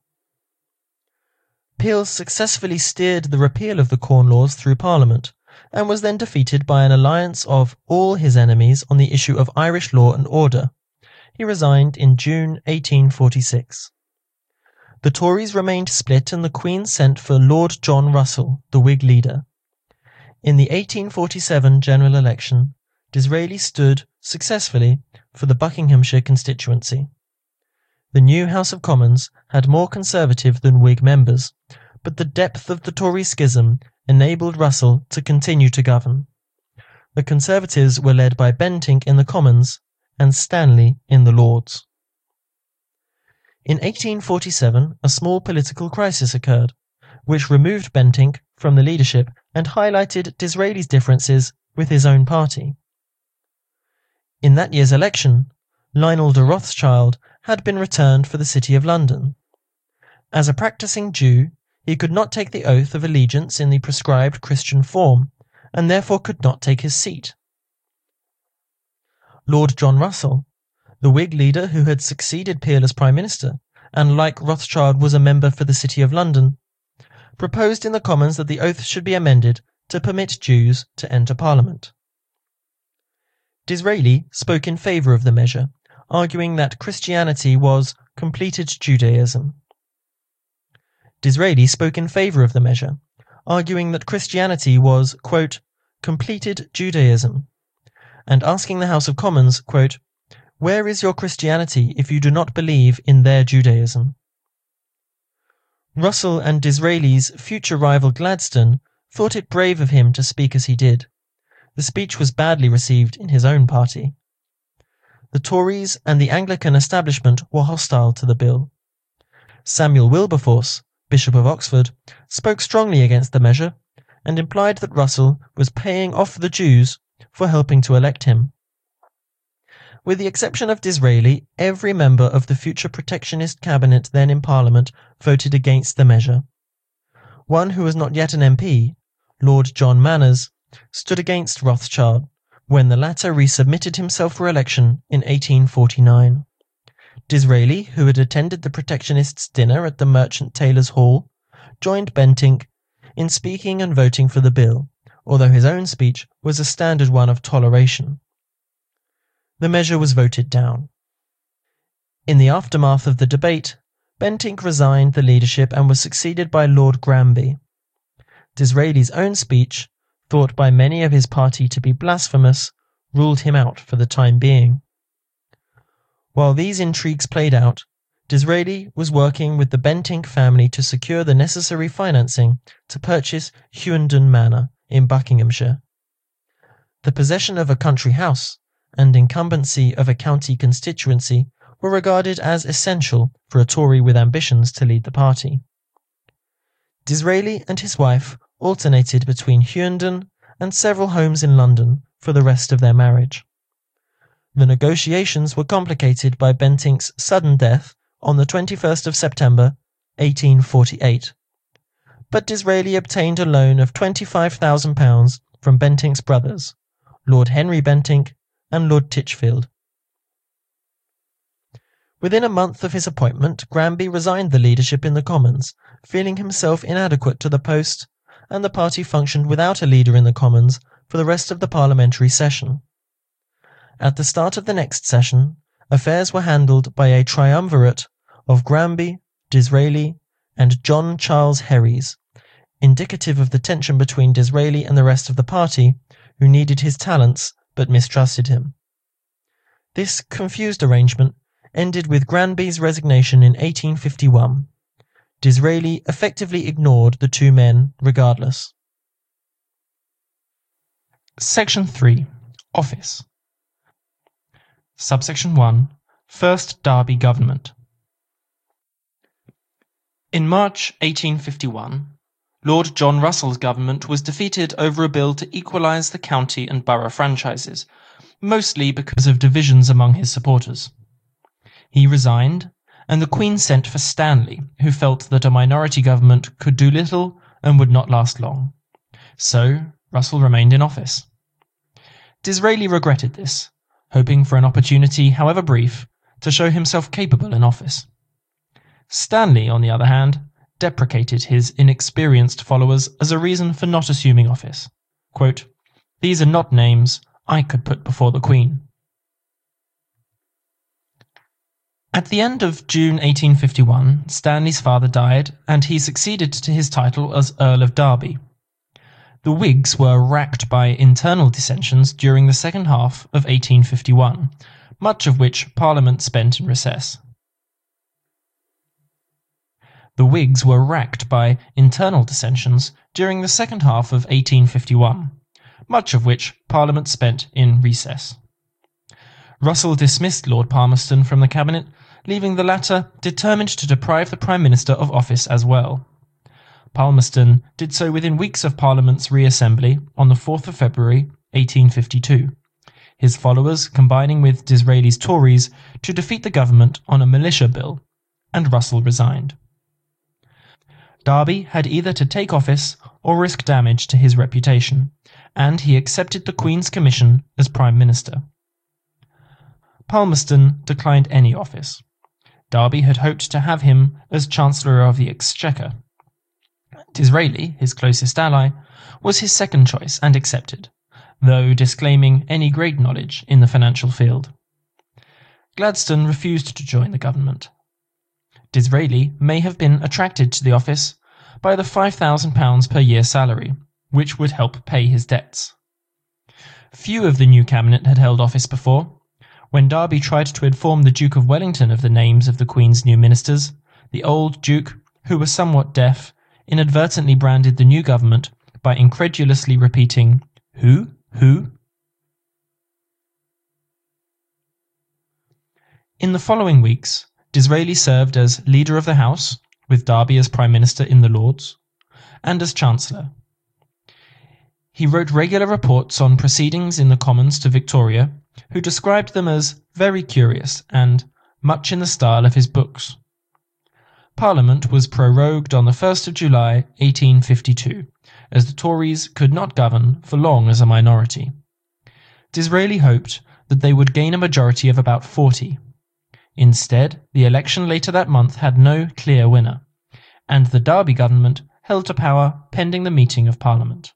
[SPEAKER 1] Peel successfully steered the repeal of the Corn Laws through Parliament, and was then defeated by an alliance of all his enemies on the issue of Irish law and order. He resigned in June eighteen forty-six. the Tories remained split and the Queen sent for Lord John Russell, the Whig leader. In the eighteen forty-seven general election, Disraeli stood, successfully, for the Buckinghamshire constituency. The new House of Commons had more Conservative than Whig members, but the depth of the Tory schism enabled Russell to continue to govern. The Conservatives were led by Bentinck in the Commons and Stanley in the Lords. In eighteen forty-seven, a small political crisis occurred, which removed Bentinck from the leadership and highlighted Disraeli's differences with his own party. In that year's election, Lionel de Rothschild had been returned for the City of London. As a practising Jew, he could not take the oath of allegiance in the prescribed Christian form, and therefore could not take his seat. Lord John Russell, the Whig leader who had succeeded Peel as Prime Minister, and like Rothschild was a member for the City of London, proposed in the Commons that the oath should be amended to permit Jews to enter Parliament. Disraeli spoke in favour of the measure, arguing that Christianity was completed Judaism. Disraeli spoke in favour of the measure, arguing that Christianity was, quote, completed Judaism, and asking the House of Commons, quote, where is your Christianity if you do not believe in their Judaism? Russell and Disraeli's future rival Gladstone thought it brave of him to speak as he did. The speech was badly received in his own party. The Tories and the Anglican establishment were hostile to the bill. Samuel Wilberforce, Bishop of Oxford, spoke strongly against the measure and implied that Russell was paying off the Jews for helping to elect him. With the exception of Disraeli, every member of the future protectionist cabinet then in Parliament voted against the measure. One who was not yet an M P, Lord John Manners, stood against Rothschild when the latter resubmitted himself for election in eighteen forty-nine. Disraeli, who had attended the protectionists' dinner at the Merchant Taylors' Hall, joined Bentinck in speaking and voting for the bill, although his own speech was a standard one of toleration. The measure was voted down. In the aftermath of the debate, Bentinck resigned the leadership and was succeeded by Lord Granby. Disraeli's own speech, thought by many of his party to be blasphemous, ruled him out for the time being. While these intrigues played out, Disraeli was working with the Bentinck family to secure the necessary financing to purchase Hughenden Manor in Buckinghamshire. The possession of a country house and incumbency of a county constituency were regarded as essential for a Tory with ambitions to lead the party. Disraeli and his wife alternated between Hughenden and several homes in London for the rest of their marriage. The negotiations were complicated by Bentinck's sudden death on the twenty-first of September, eighteen forty-eight. But Disraeli obtained a loan of twenty-five thousand pounds from Bentinck's brothers, Lord Henry Bentinck and Lord Titchfield. Within a month of his appointment, Granby resigned the leadership in the Commons, feeling himself inadequate to the post, and the party functioned without a leader in the Commons for the rest of the parliamentary session. At the start of the next session, affairs were handled by a triumvirate of Granby, Disraeli, and John Charles Herries, indicative of the tension between Disraeli and the rest of the party, who needed his talents but mistrusted him. This confused arrangement ended with Granby's resignation in eighteen fifty-one. Disraeli effectively ignored the two men regardless. Section three. Office. Subsection one. First Derby Government. In March eighteen fifty-one, Lord John Russell's government was defeated over a bill to equalise the county and borough franchises, mostly because of divisions among his supporters. He resigned, and the Queen sent for Stanley, who felt that a minority government could do little and would not last long. So Russell remained in office. Disraeli regretted this, hoping for an opportunity, however brief, to show himself capable in office. Stanley, on the other hand, deprecated his inexperienced followers as a reason for not assuming office. Quote, "These are not names I could put before the Queen." At the end of June eighteen fifty-one, Stanley's father died, and he succeeded to his title as Earl of Derby. The Whigs were racked by internal dissensions during the second half of eighteen fifty-one, much of which Parliament spent in recess. The Whigs were racked by internal dissensions during the second half of eighteen fifty-one, much of which Parliament spent in recess. Russell dismissed Lord Palmerston from the cabinet, leaving the latter determined to deprive the Prime Minister of office as well. Palmerston did so within weeks of Parliament's reassembly on the fourth of February eighteen fifty-two, his followers combining with Disraeli's Tories to defeat the government on a militia bill, and Russell resigned. Derby had either to take office or risk damage to his reputation, and he accepted the Queen's commission as Prime Minister. Palmerston declined any office. Derby had hoped to have him as Chancellor of the Exchequer. Disraeli, his closest ally, was his second choice and accepted, though disclaiming any great knowledge in the financial field. Gladstone refused to join the government. Disraeli may have been attracted to the office by the five thousand pounds per year salary, which would help pay his debts. Few of the new cabinet had held office before. When Derby tried to inform the Duke of Wellington of the names of the Queen's new ministers, the old Duke, who was somewhat deaf, inadvertently branded the new government by incredulously repeating, "Who? Who?" In the following weeks, Disraeli served as Leader of the House, with Derby as Prime Minister in the Lords, and as Chancellor. He wrote regular reports on proceedings in the Commons to Victoria, who described them as very curious and much in the style of his books. Parliament was prorogued on the first of July eighteen fifty-two, as the Tories could not govern for long as a minority. Disraeli hoped that they would gain a majority of about forty. Instead, the election later that month had no clear winner, and the Derby government held to power pending the meeting of Parliament.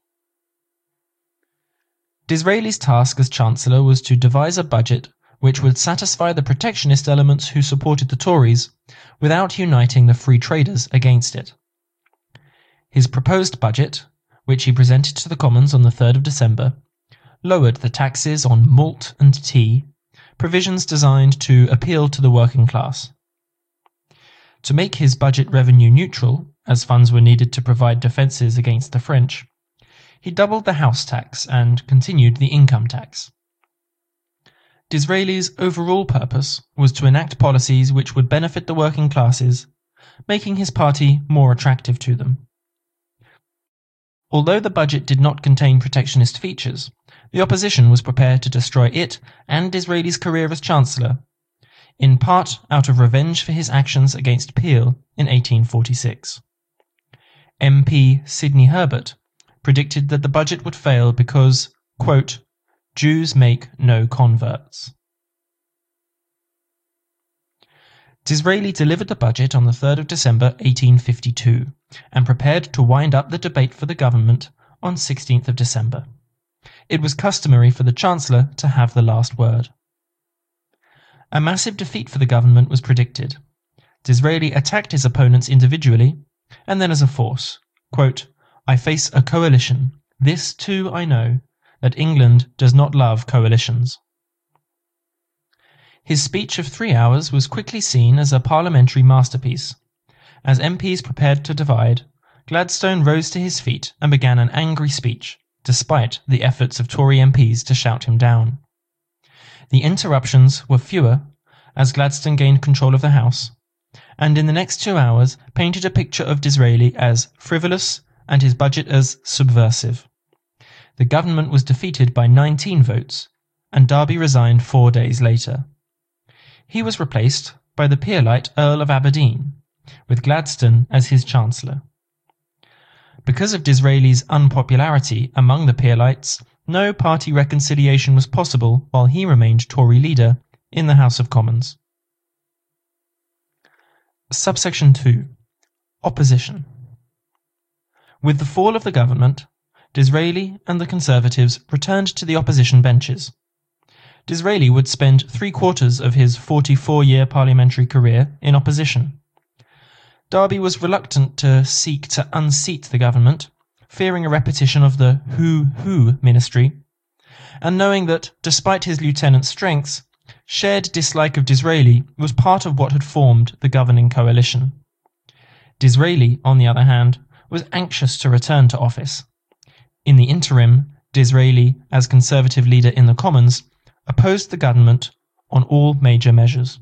[SPEAKER 1] Disraeli's task as Chancellor was to devise a budget which would satisfy the protectionist elements who supported the Tories without uniting the free traders against it. His proposed budget, which he presented to the Commons on the third of December, lowered the taxes on malt and tea, provisions designed to appeal to the working class. To make his budget revenue neutral, as funds were needed to provide defences against the French, he doubled the house tax and continued the income tax. Disraeli's overall purpose was to enact policies which would benefit the working classes, making his party more attractive to them. Although the budget did not contain protectionist features, the opposition was prepared to destroy it and Disraeli's career as Chancellor, in part out of revenge for his actions against Peel in eighteen forty-six. M P Sidney Herbert predicted that the budget would fail because, quote, Jews make no converts. Disraeli delivered the budget on the third of December eighteen fifty-two and prepared to wind up the debate for the government on sixteenth of December. It was customary for the Chancellor to have the last word. A massive defeat for the government was predicted. Disraeli attacked his opponents individually and then as a force. Quote, I face a coalition. This, too, I know, that England does not love coalitions. His speech of three hours was quickly seen as a parliamentary masterpiece. As M Ps prepared to divide, Gladstone rose to his feet and began an angry speech, despite the efforts of Tory M Ps to shout him down. The interruptions were fewer as Gladstone gained control of the House, and in the next two hours painted a picture of Disraeli as frivolous and his budget as subversive. The government was defeated by nineteen votes, and Derby resigned four days later. He was replaced by the peerlite Earl of Aberdeen, with Gladstone as his Chancellor. Because of Disraeli's unpopularity among the peerlites, no party reconciliation was possible while he remained Tory leader in the House of Commons. Subsection two. Opposition. With the fall of the government, Disraeli and the Conservatives returned to the opposition benches. Disraeli would spend three-quarters of his forty-four-year parliamentary career in opposition. Derby was reluctant to seek to unseat the government, fearing a repetition of the who-who ministry, and knowing that, despite his lieutenant's strengths, shared dislike of Disraeli was part of what had formed the governing coalition. Disraeli, on the other hand, was anxious to return to office. In the interim, Disraeli, as Conservative leader in the Commons, opposed the government on all major measures.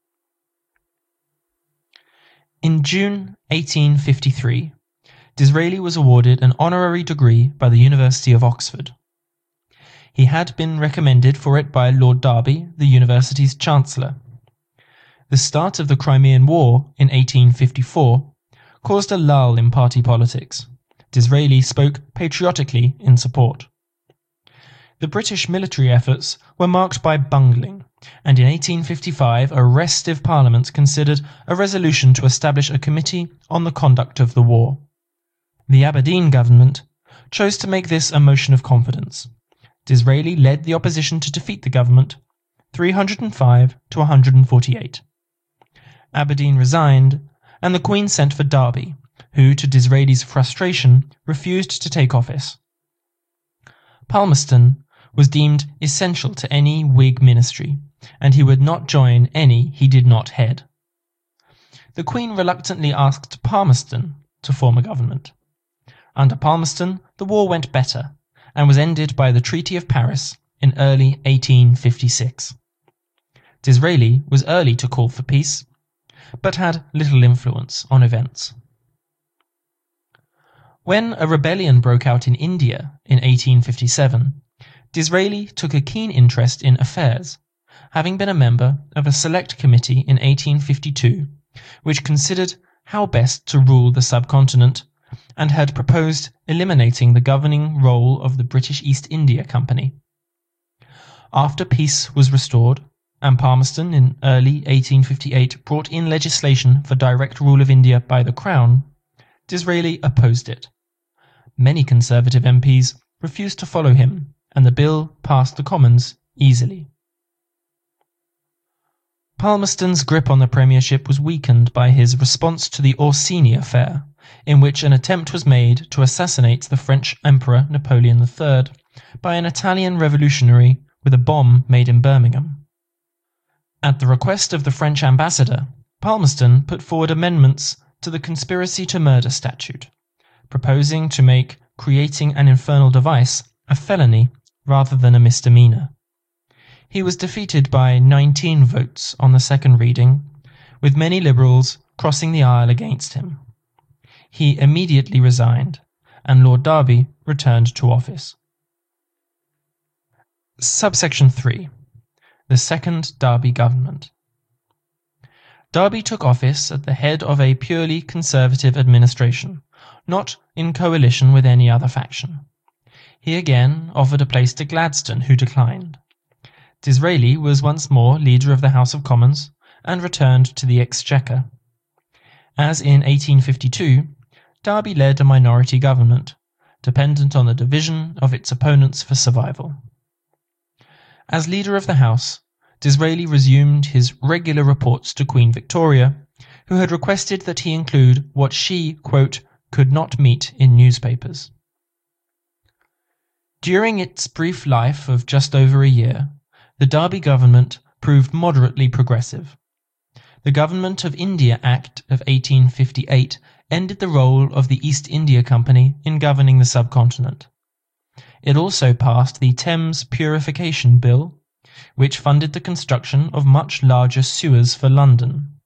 [SPEAKER 1] In June eighteen fifty-three, Disraeli was awarded an honorary degree by the University of Oxford. He had been recommended for it by Lord Derby, the university's chancellor. The start of the Crimean War in eighteen fifty-four caused a lull in party politics. Disraeli spoke patriotically in support. The British military efforts were marked by bungling, and in eighteen fifty-five a restive Parliament considered a resolution to establish a committee on the conduct of the war. The Aberdeen government chose to make this a motion of confidence. Disraeli led the opposition to defeat the government, three hundred five to one hundred forty-eight. Aberdeen resigned, and the Queen sent for Derby, who, to Disraeli's frustration, refused to take office. Palmerston was deemed essential to any Whig ministry, and he would not join any he did not head. The Queen reluctantly asked Palmerston to form a government. Under Palmerston, the war went better, and was ended by the Treaty of Paris in early eighteen fifty-six. Disraeli was early to call for peace, but had little influence on events. When a rebellion broke out in India in eighteen fifty-seven, Disraeli took a keen interest in affairs, having been a member of a select committee in eighteen fifty-two, which considered how best to rule the subcontinent and had proposed eliminating the governing role of the British East India Company. After peace was restored, and Palmerston in early eighteen fifty-eight brought in legislation for direct rule of India by the Crown, Disraeli opposed it. Many Conservative M Ps refused to follow him, and the bill passed the Commons easily. Palmerston's grip on the premiership was weakened by his response to the Orsini affair, in which an attempt was made to assassinate the French Emperor Napoleon the Third by an Italian revolutionary with a bomb made in Birmingham. At the request of the French ambassador, Palmerston put forward amendments to the conspiracy to murder statute, proposing to make creating an infernal device a felony rather than a misdemeanor. He was defeated by nineteen votes on the second reading, with many Liberals crossing the aisle against him. He immediately resigned, and Lord Derby returned to office. Subsection three. The Second Derby Government. Derby took office at the head of a purely Conservative administration, not in coalition with any other faction. He again offered a place to Gladstone, who declined. Disraeli was once more leader of the House of Commons and returned to the Exchequer. As in eighteen fifty-two, Derby led a minority government, dependent on the division of its opponents for survival. As leader of the House, Disraeli resumed his regular reports to Queen Victoria, who had requested that he include what she, quote, could not meet in newspapers. During its brief life of just over a year, the Derby government proved moderately progressive. The Government of India Act of eighteen fifty-eight ended the role of the East India Company in governing the subcontinent. It also passed the Thames Purification Bill, which funded the construction of much larger sewers for London.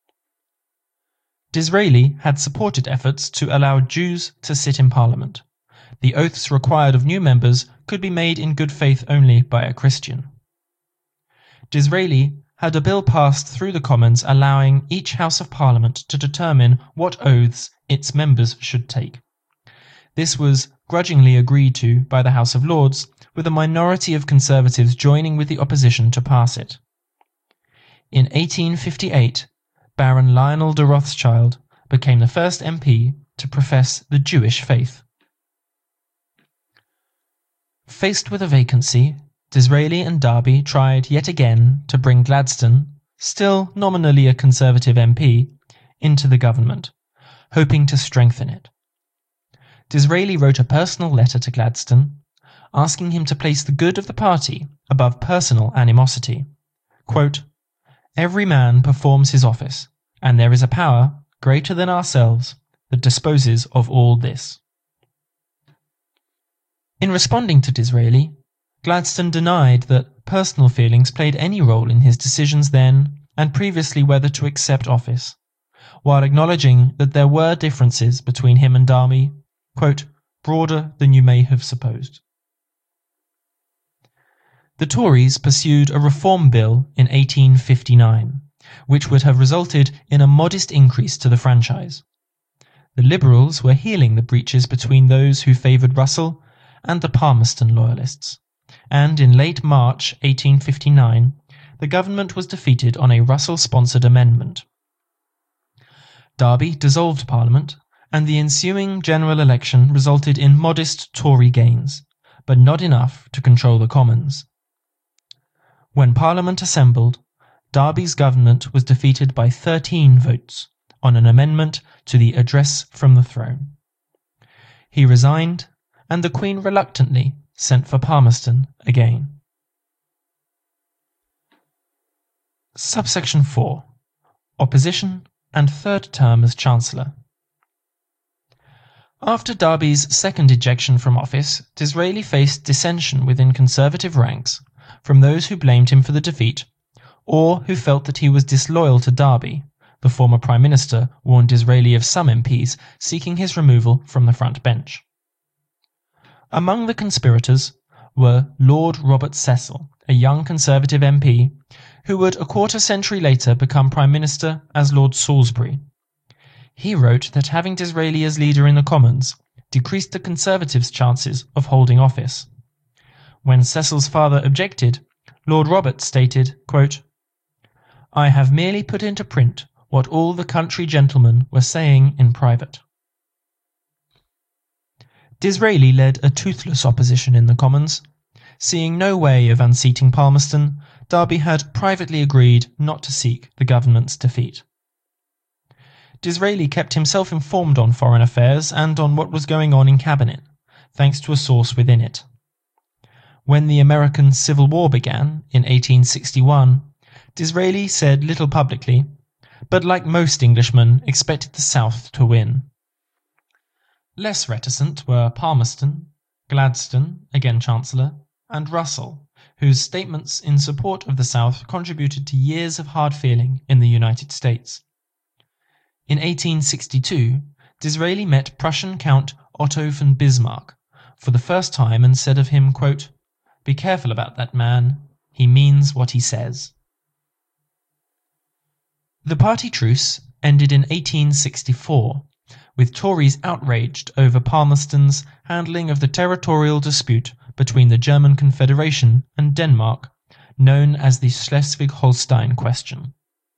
[SPEAKER 1] Disraeli had supported efforts to allow Jews to sit in Parliament. The oaths required of new members could be made in good faith only by a Christian. Disraeli had a bill passed through the Commons allowing each House of Parliament to determine what oaths its members should take. This was grudgingly agreed to by the House of Lords, with a minority of Conservatives joining with the opposition to pass it. In eighteen fifty-eight, Baron Lionel de Rothschild became the first M P to profess the Jewish faith. Faced with a vacancy, Disraeli and Derby tried yet again to bring Gladstone, still nominally a Conservative M P, into the government, hoping to strengthen it. Disraeli wrote a personal letter to Gladstone, asking him to place the good of the party above personal animosity. Quote, "Every man performs his office, and there is a power greater than ourselves that disposes of all this." In responding to Disraeli, Gladstone denied that personal feelings played any role in his decisions then and previously whether to accept office, while acknowledging that there were differences between him and Derby, quote, "broader than you may have supposed." The Tories pursued a reform bill in eighteen fifty-nine, which would have resulted in a modest increase to the franchise. The Liberals were healing the breaches between those who favoured Russell and the Palmerston loyalists, and in late March eighteen fifty-nine, the government was defeated on a Russell-sponsored amendment. Derby dissolved Parliament, and the ensuing general election resulted in modest Tory gains, but not enough to control the Commons. When Parliament assembled, Derby's government was defeated by thirteen votes on an amendment to the Address from the Throne. He resigned, and the Queen reluctantly sent for Palmerston again. Subsection four. Opposition and third term as Chancellor. After Derby's second ejection from office, Disraeli faced dissension within Conservative ranks from those who blamed him for the defeat, or who felt that he was disloyal to Derby. The former Prime Minister warned Disraeli of some M Ps seeking his removal from the front bench. Among the conspirators were Lord Robert Cecil, a young Conservative M P, who would a quarter century later become Prime Minister as Lord Salisbury. He wrote that having Disraeli as leader in the Commons decreased the Conservatives' chances of holding office. When Cecil's father objected, Lord Robert stated, quote, "I have merely put into print what all the country gentlemen were saying in private." Disraeli led a toothless opposition in the Commons. Seeing no way of unseating Palmerston, Derby had privately agreed not to seek the government's defeat. Disraeli kept himself informed on foreign affairs and on what was going on in Cabinet, thanks to a source within it. When the American Civil War began in eighteen sixty-one, Disraeli said little publicly, but like most Englishmen expected the South to win. Less reticent were Palmerston, Gladstone, again Chancellor, and Russell, whose statements in support of the South contributed to years of hard feeling in the United States. In eighteen sixty-two, Disraeli met Prussian Count Otto von Bismarck for the first time and said of him, quote, "Be careful about that man. He means what he says." The party truce ended in eighteen sixty-four, with Tories outraged over Palmerston's handling of the territorial dispute between the German Confederation and Denmark, known as the Schleswig-Holstein question.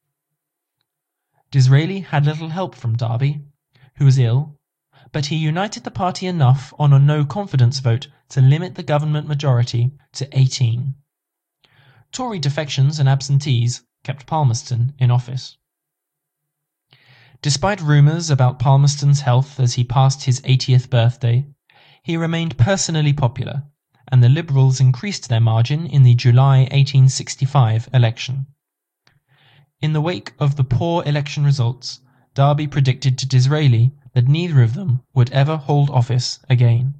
[SPEAKER 1] Disraeli had little help from Derby, who was ill, but he united the party enough on a no-confidence vote to limit the government majority to eighteen. Tory defections and absentees kept Palmerston in office. Despite rumours about Palmerston's health as he passed his eightieth birthday, he remained personally popular, and the Liberals increased their margin in the July eighteen sixty-five election. In the wake of the poor election results, Derby predicted to Disraeli that neither of them would ever hold office again.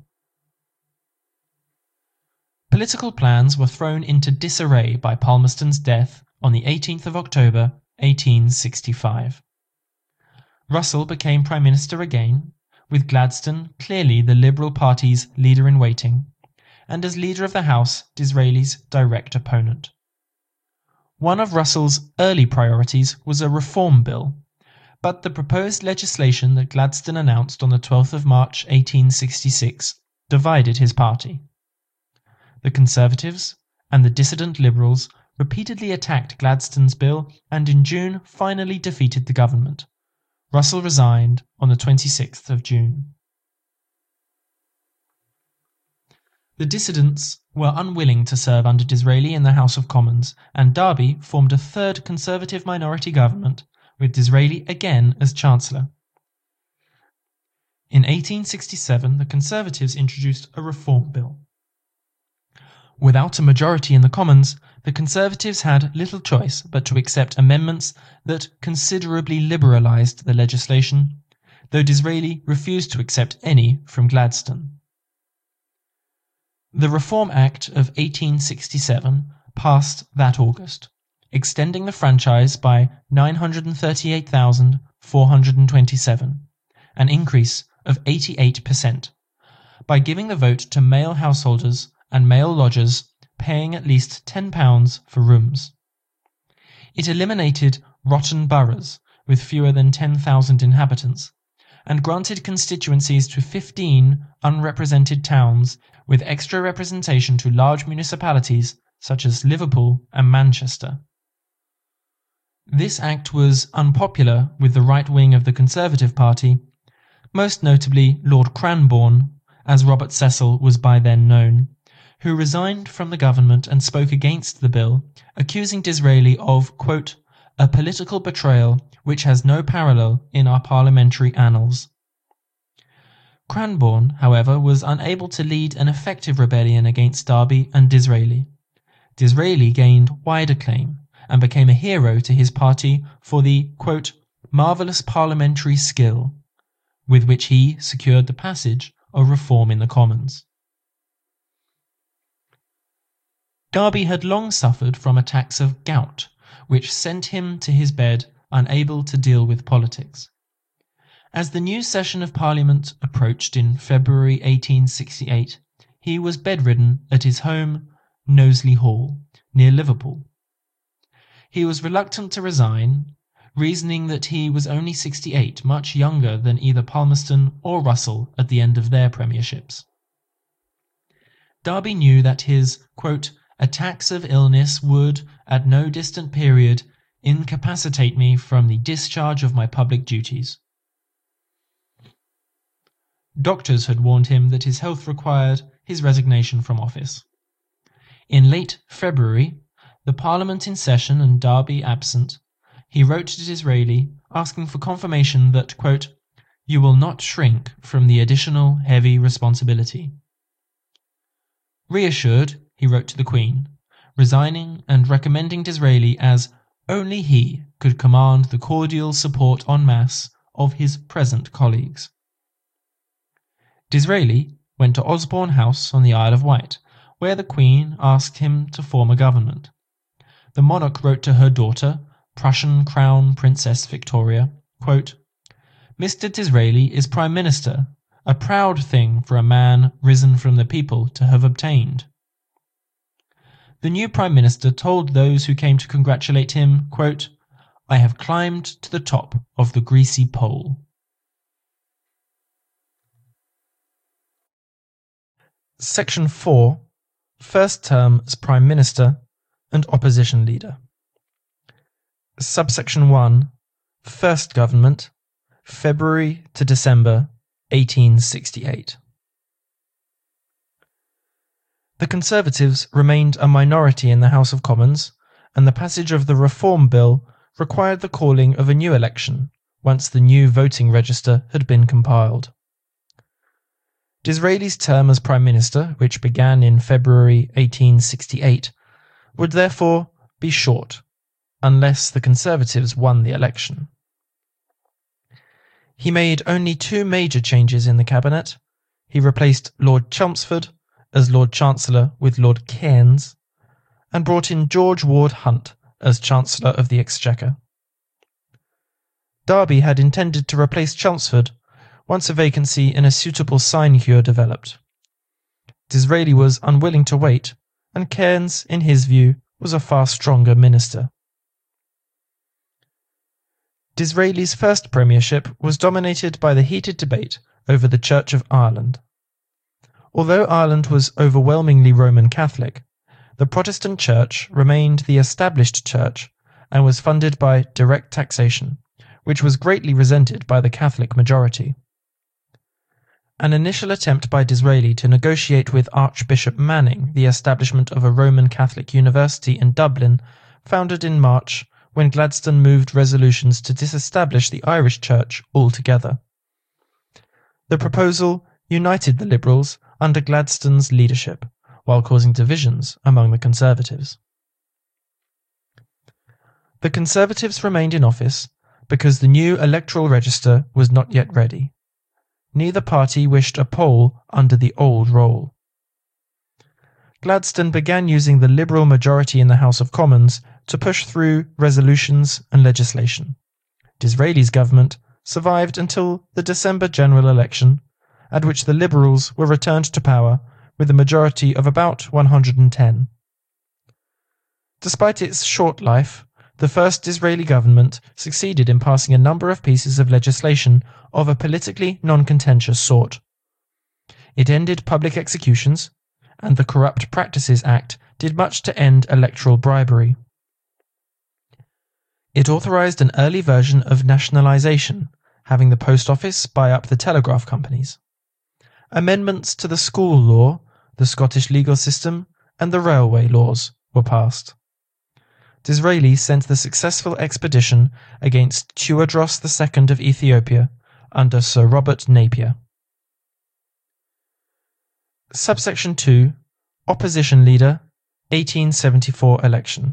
[SPEAKER 1] Political plans were thrown into disarray by Palmerston's death on the eighteenth of October, eighteen sixty-five. Russell became Prime Minister again, with Gladstone clearly the Liberal Party's leader-in-waiting, and as Leader of the House, Disraeli's direct opponent. One of Russell's early priorities was a reform bill, but the proposed legislation that Gladstone announced on the twelfth of March eighteen sixty-six divided his party. The Conservatives and the dissident Liberals repeatedly attacked Gladstone's bill and in June finally defeated the government. Russell resigned on the twenty-sixth of June. The dissidents were unwilling to serve under Disraeli in the House of Commons, and Derby formed a third Conservative minority government, with Disraeli again as Chancellor. In eighteen sixty-seven, the Conservatives introduced a Reform Bill. Without a majority in the Commons, the Conservatives had little choice but to accept amendments that considerably liberalised the legislation, though Disraeli refused to accept any from Gladstone. The Reform Act of eighteen sixty-seven passed that August, extending the franchise by nine hundred thirty-eight thousand four hundred twenty-seven, an increase of eighty-eight percent, by giving the vote to male householders and male lodgers paying at least ten pounds for rooms. It eliminated rotten boroughs with fewer than ten thousand inhabitants, and granted constituencies to fifteen unrepresented towns with extra representation to large municipalities such as Liverpool and Manchester. This act was unpopular with the right wing of the Conservative Party, most notably Lord Cranborne, as Robert Cecil was by then known, who resigned from the government and spoke against the bill, accusing Disraeli of, quote, a political betrayal which has no parallel in our parliamentary annals. Cranborne, however, was unable to lead an effective rebellion against Derby and Disraeli. Disraeli gained wide acclaim and became a hero to his party for the, quote, marvellous parliamentary skill with which he secured the passage of reform in the Commons. Derby had long suffered from attacks of gout, which sent him to his bed unable to deal with politics. As the new session of Parliament approached in February eighteen sixty-eight, he was bedridden at his home, Knowsley Hall, near Liverpool. He was reluctant to resign, reasoning that he was only sixty-eight, much younger than either Palmerston or Russell at the end of their premierships. Derby knew that his, quote, attacks of illness would, at no distant period, incapacitate me from the discharge of my public duties. Doctors had warned him that his health required his resignation from office. In late February, the Parliament in session and Derby absent, he wrote to Disraeli asking for confirmation that, quote, you will not shrink from the additional heavy responsibility. Reassured, he wrote to the Queen, resigning and recommending Disraeli as only he could command the cordial support en masse of his present colleagues. Disraeli went to Osborne House on the Isle of Wight, where the Queen asked him to form a government. The monarch wrote to her daughter, Prussian Crown Princess Victoria, quote, Mister Disraeli is Prime Minister, a proud thing for a man risen from the people to have obtained. The new Prime Minister told those who came to congratulate him, quote, I have climbed to the top of the greasy pole. Section four. First term as Prime Minister and Opposition Leader. Subsection one. First Government, February to December eighteen sixty-eight. The Conservatives remained a minority in the House of Commons, and the passage of the Reform Bill required the calling of a new election once the new voting register had been compiled. Disraeli's term as Prime Minister, which began in February eighteen sixty-eight, would therefore be short, unless the Conservatives won the election. He made only two major changes in the cabinet. He replaced Lord Chelmsford as Lord Chancellor with Lord Cairns, and brought in George Ward Hunt as Chancellor of the Exchequer. Derby had intended to replace Chelmsford once a vacancy in a suitable sinecure developed. Disraeli was unwilling to wait, and Cairns, in his view, was a far stronger minister. Disraeli's first premiership was dominated by the heated debate over the Church of Ireland. Although Ireland was overwhelmingly Roman Catholic, the Protestant Church remained the established church and was funded by direct taxation, which was greatly resented by the Catholic majority. An initial attempt by Disraeli to negotiate with Archbishop Manning the establishment of a Roman Catholic university in Dublin foundered in March when Gladstone moved resolutions to disestablish the Irish Church altogether. The proposal united the Liberals under Gladstone's leadership, while causing divisions among the Conservatives. The Conservatives remained in office because the new electoral register was not yet ready. Neither party wished a poll under the old roll. Gladstone began using the Liberal majority in the House of Commons to push through resolutions and legislation. Disraeli's government survived until the December general election, at which the Liberals were returned to power with a majority of about one hundred ten. Despite its short life, the first Disraeli government succeeded in passing a number of pieces of legislation of a politically non-contentious sort. It ended public executions, and the Corrupt Practices Act did much to end electoral bribery. It authorised an early version of nationalisation, having the post office buy up the telegraph companies. Amendments to the school law, the Scottish legal system, and the railway laws were passed. Disraeli sent the successful expedition against Tewodros the Second of Ethiopia under Sir Robert Napier. Subsection two. Opposition Leader, eighteen seventy-four election.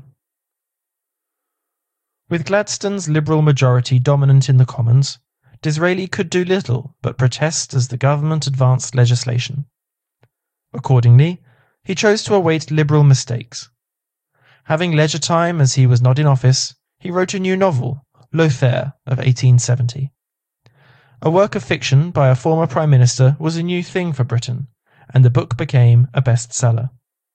[SPEAKER 1] With Gladstone's Liberal majority dominant in the Commons, Disraeli could do little but protest as the government advanced legislation. Accordingly, he chose to await Liberal mistakes. Having leisure time as he was not in office, he wrote a new novel, Lothair, of eighteen seventy. A work of fiction by a former Prime Minister was a new thing for Britain, and the book became a bestseller.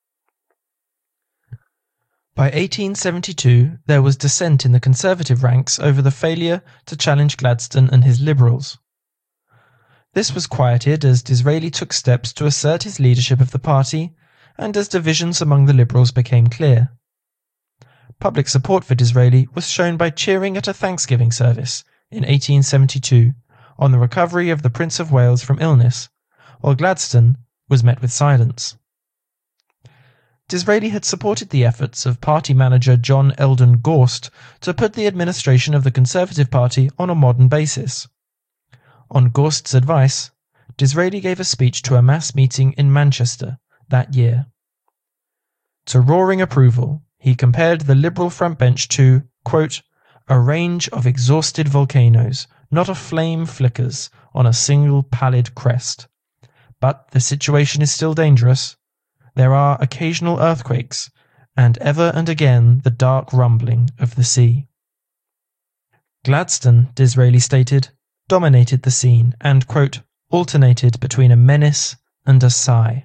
[SPEAKER 1] By eighteen seventy-two, there was dissent in the Conservative ranks over the failure to challenge Gladstone and his Liberals. This was quieted as Disraeli took steps to assert his leadership of the party, and as divisions among the Liberals became clear. Public support for Disraeli was shown by cheering at a Thanksgiving service in eighteen seventy-two on the recovery of the Prince of Wales from illness, while Gladstone was met with silence. Disraeli had supported the efforts of party manager John Eldon Gorst to put the administration of the Conservative Party on a modern basis. On Gorst's advice, Disraeli gave a speech to a mass meeting in Manchester that year. To roaring approval, he compared the Liberal front bench to, quote, a range of exhausted volcanoes, not a flame flickers on a single pallid crest. But the situation is still dangerous. There are occasional earthquakes, and ever and again the dark rumbling of the sea. Gladstone, Disraeli stated, dominated the scene and, quote, alternated between a menace and a sigh.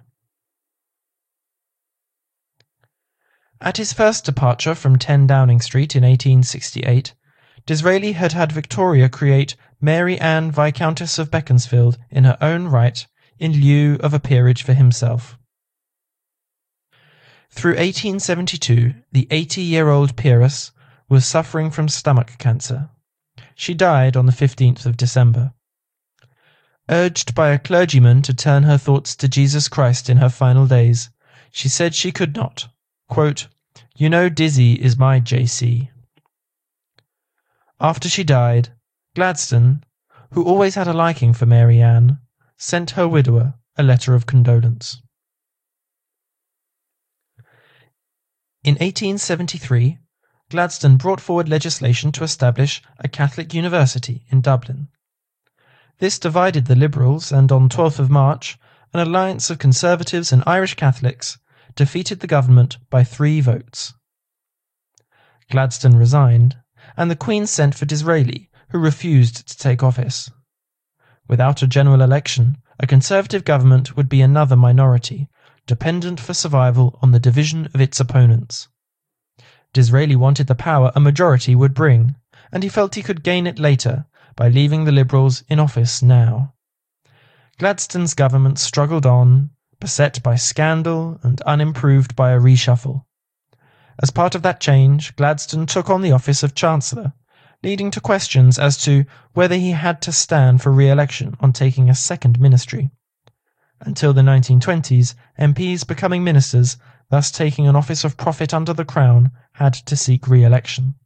[SPEAKER 1] At his first departure from ten Downing Street in eighteen sixty-eight, Disraeli had had Victoria create Mary Ann Viscountess of Beaconsfield in her own right in lieu of a peerage for himself. Through eighteen seventy-two, the eighty-year-old peeress was suffering from stomach cancer. She died on the fifteenth of December. Urged by a clergyman to turn her thoughts to Jesus Christ in her final days, she said she could not. Quote, you know Dizzy is my J C. After she died, Gladstone, who always had a liking for Mary Ann, sent her widower a letter of condolence. In eighteen seventy-three, Gladstone brought forward legislation to establish a Catholic university in Dublin. This divided the Liberals, and on twelfth of March, an alliance of Conservatives and Irish Catholics defeated the government by three votes. Gladstone resigned, and the Queen sent for Disraeli, who refused to take office. Without a general election, a Conservative government would be another minority, dependent for survival on the division of its opponents. Disraeli wanted the power a majority would bring, and he felt he could gain it later by leaving the Liberals in office now. Gladstone's government struggled on, beset by scandal and unimproved by a reshuffle. As part of that change, Gladstone took on the office of Chancellor, leading to questions as to whether he had to stand for re-election on taking a second ministry. Until the nineteen twenties, M Ps becoming ministers, thus taking an office of profit under the Crown, had to seek re-election.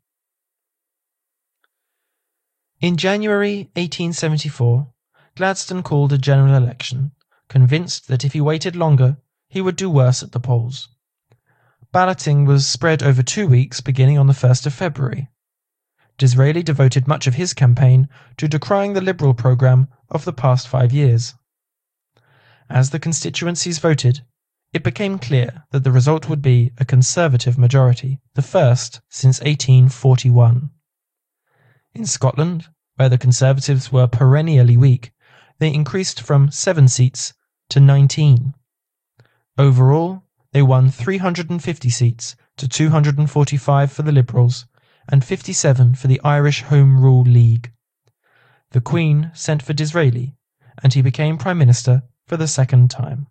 [SPEAKER 1] In January eighteen seventy-four, Gladstone called a general election, convinced that if he waited longer, he would do worse at the polls. Balloting was spread over two weeks beginning on the first of February. Disraeli devoted much of his campaign to decrying the Liberal programme of the past five years. As the constituencies voted, it became clear that the result would be a Conservative majority, the first since eighteen forty-one. In Scotland, where the Conservatives were perennially weak, they increased from seven seats to nineteen. Overall, they won three hundred fifty seats to two hundred forty-five for the Liberals and fifty-seven for the Irish Home Rule League. The Queen sent for Disraeli, and he became Prime Minister for the second time.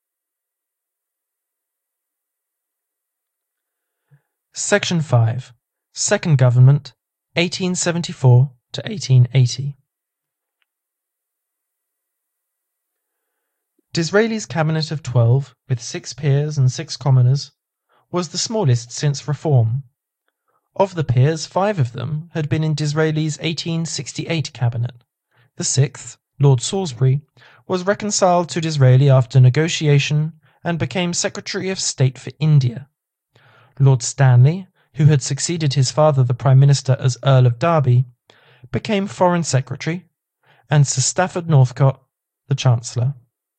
[SPEAKER 1] Section five. Second Government, eighteen seventy-four to eighteen eighty. Disraeli's cabinet of twelve, with six peers and six commoners, was the smallest since Reform. Of the peers, five of them had been in Disraeli's eighteen sixty-eight cabinet. The sixth, Lord Salisbury, was reconciled to Disraeli after negotiation and became Secretary of State for India. Lord Stanley, who had succeeded his father the Prime Minister as Earl of Derby, became Foreign Secretary, and Sir Stafford Northcote the Chancellor.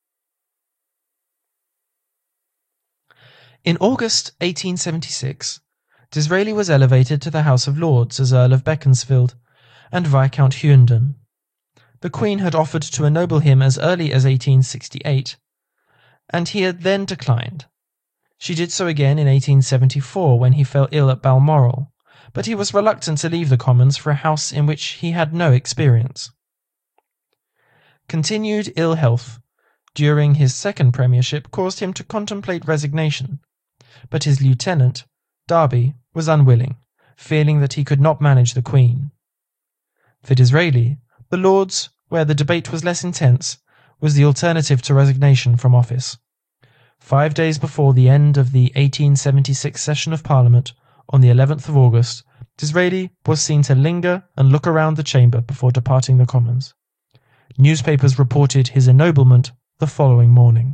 [SPEAKER 1] In August eighteen seventy-six, Disraeli was elevated to the House of Lords as Earl of Beaconsfield and Viscount Hughenden. The Queen had offered to ennoble him as early as eighteen sixty-eight, and he had then declined. She did so again in eighteen seventy-four when he fell ill at Balmoral, but he was reluctant to leave the Commons for a house in which he had no experience. Continued ill health during his second premiership caused him to contemplate resignation, but his lieutenant, Derby, was unwilling, feeling that he could not manage the Queen. For Disraeli, the Lords, where the debate was less intense, was the alternative to resignation from office. Five days before the end of the eighteen seventy-six session of Parliament, on the eleventh of August, Disraeli was seen to linger and look around the chamber before departing the Commons. Newspapers reported his ennoblement the following morning.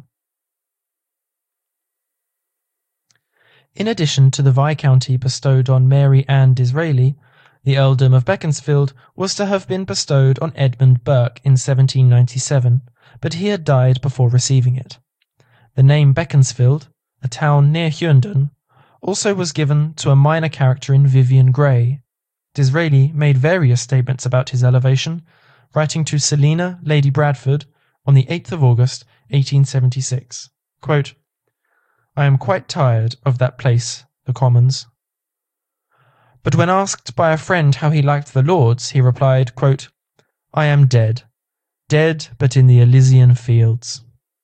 [SPEAKER 1] In addition to the Viscounty bestowed on Mary Ann Disraeli, the earldom of Beaconsfield was to have been bestowed on Edmund Burke in seventeen ninety-seven, but he had died before receiving it. The name Beaconsfield, a town near Hughenden, also was given to a minor character in Vivian Grey. Disraeli made various statements about his elevation, writing to Selina, Lady Bradford, on the eighth of August, eighteen seventy-six, quote, "I am quite tired of that place, the Commons." But when asked by a friend how he liked the Lords, he replied, quote, "I am dead, dead but in the Elysian fields."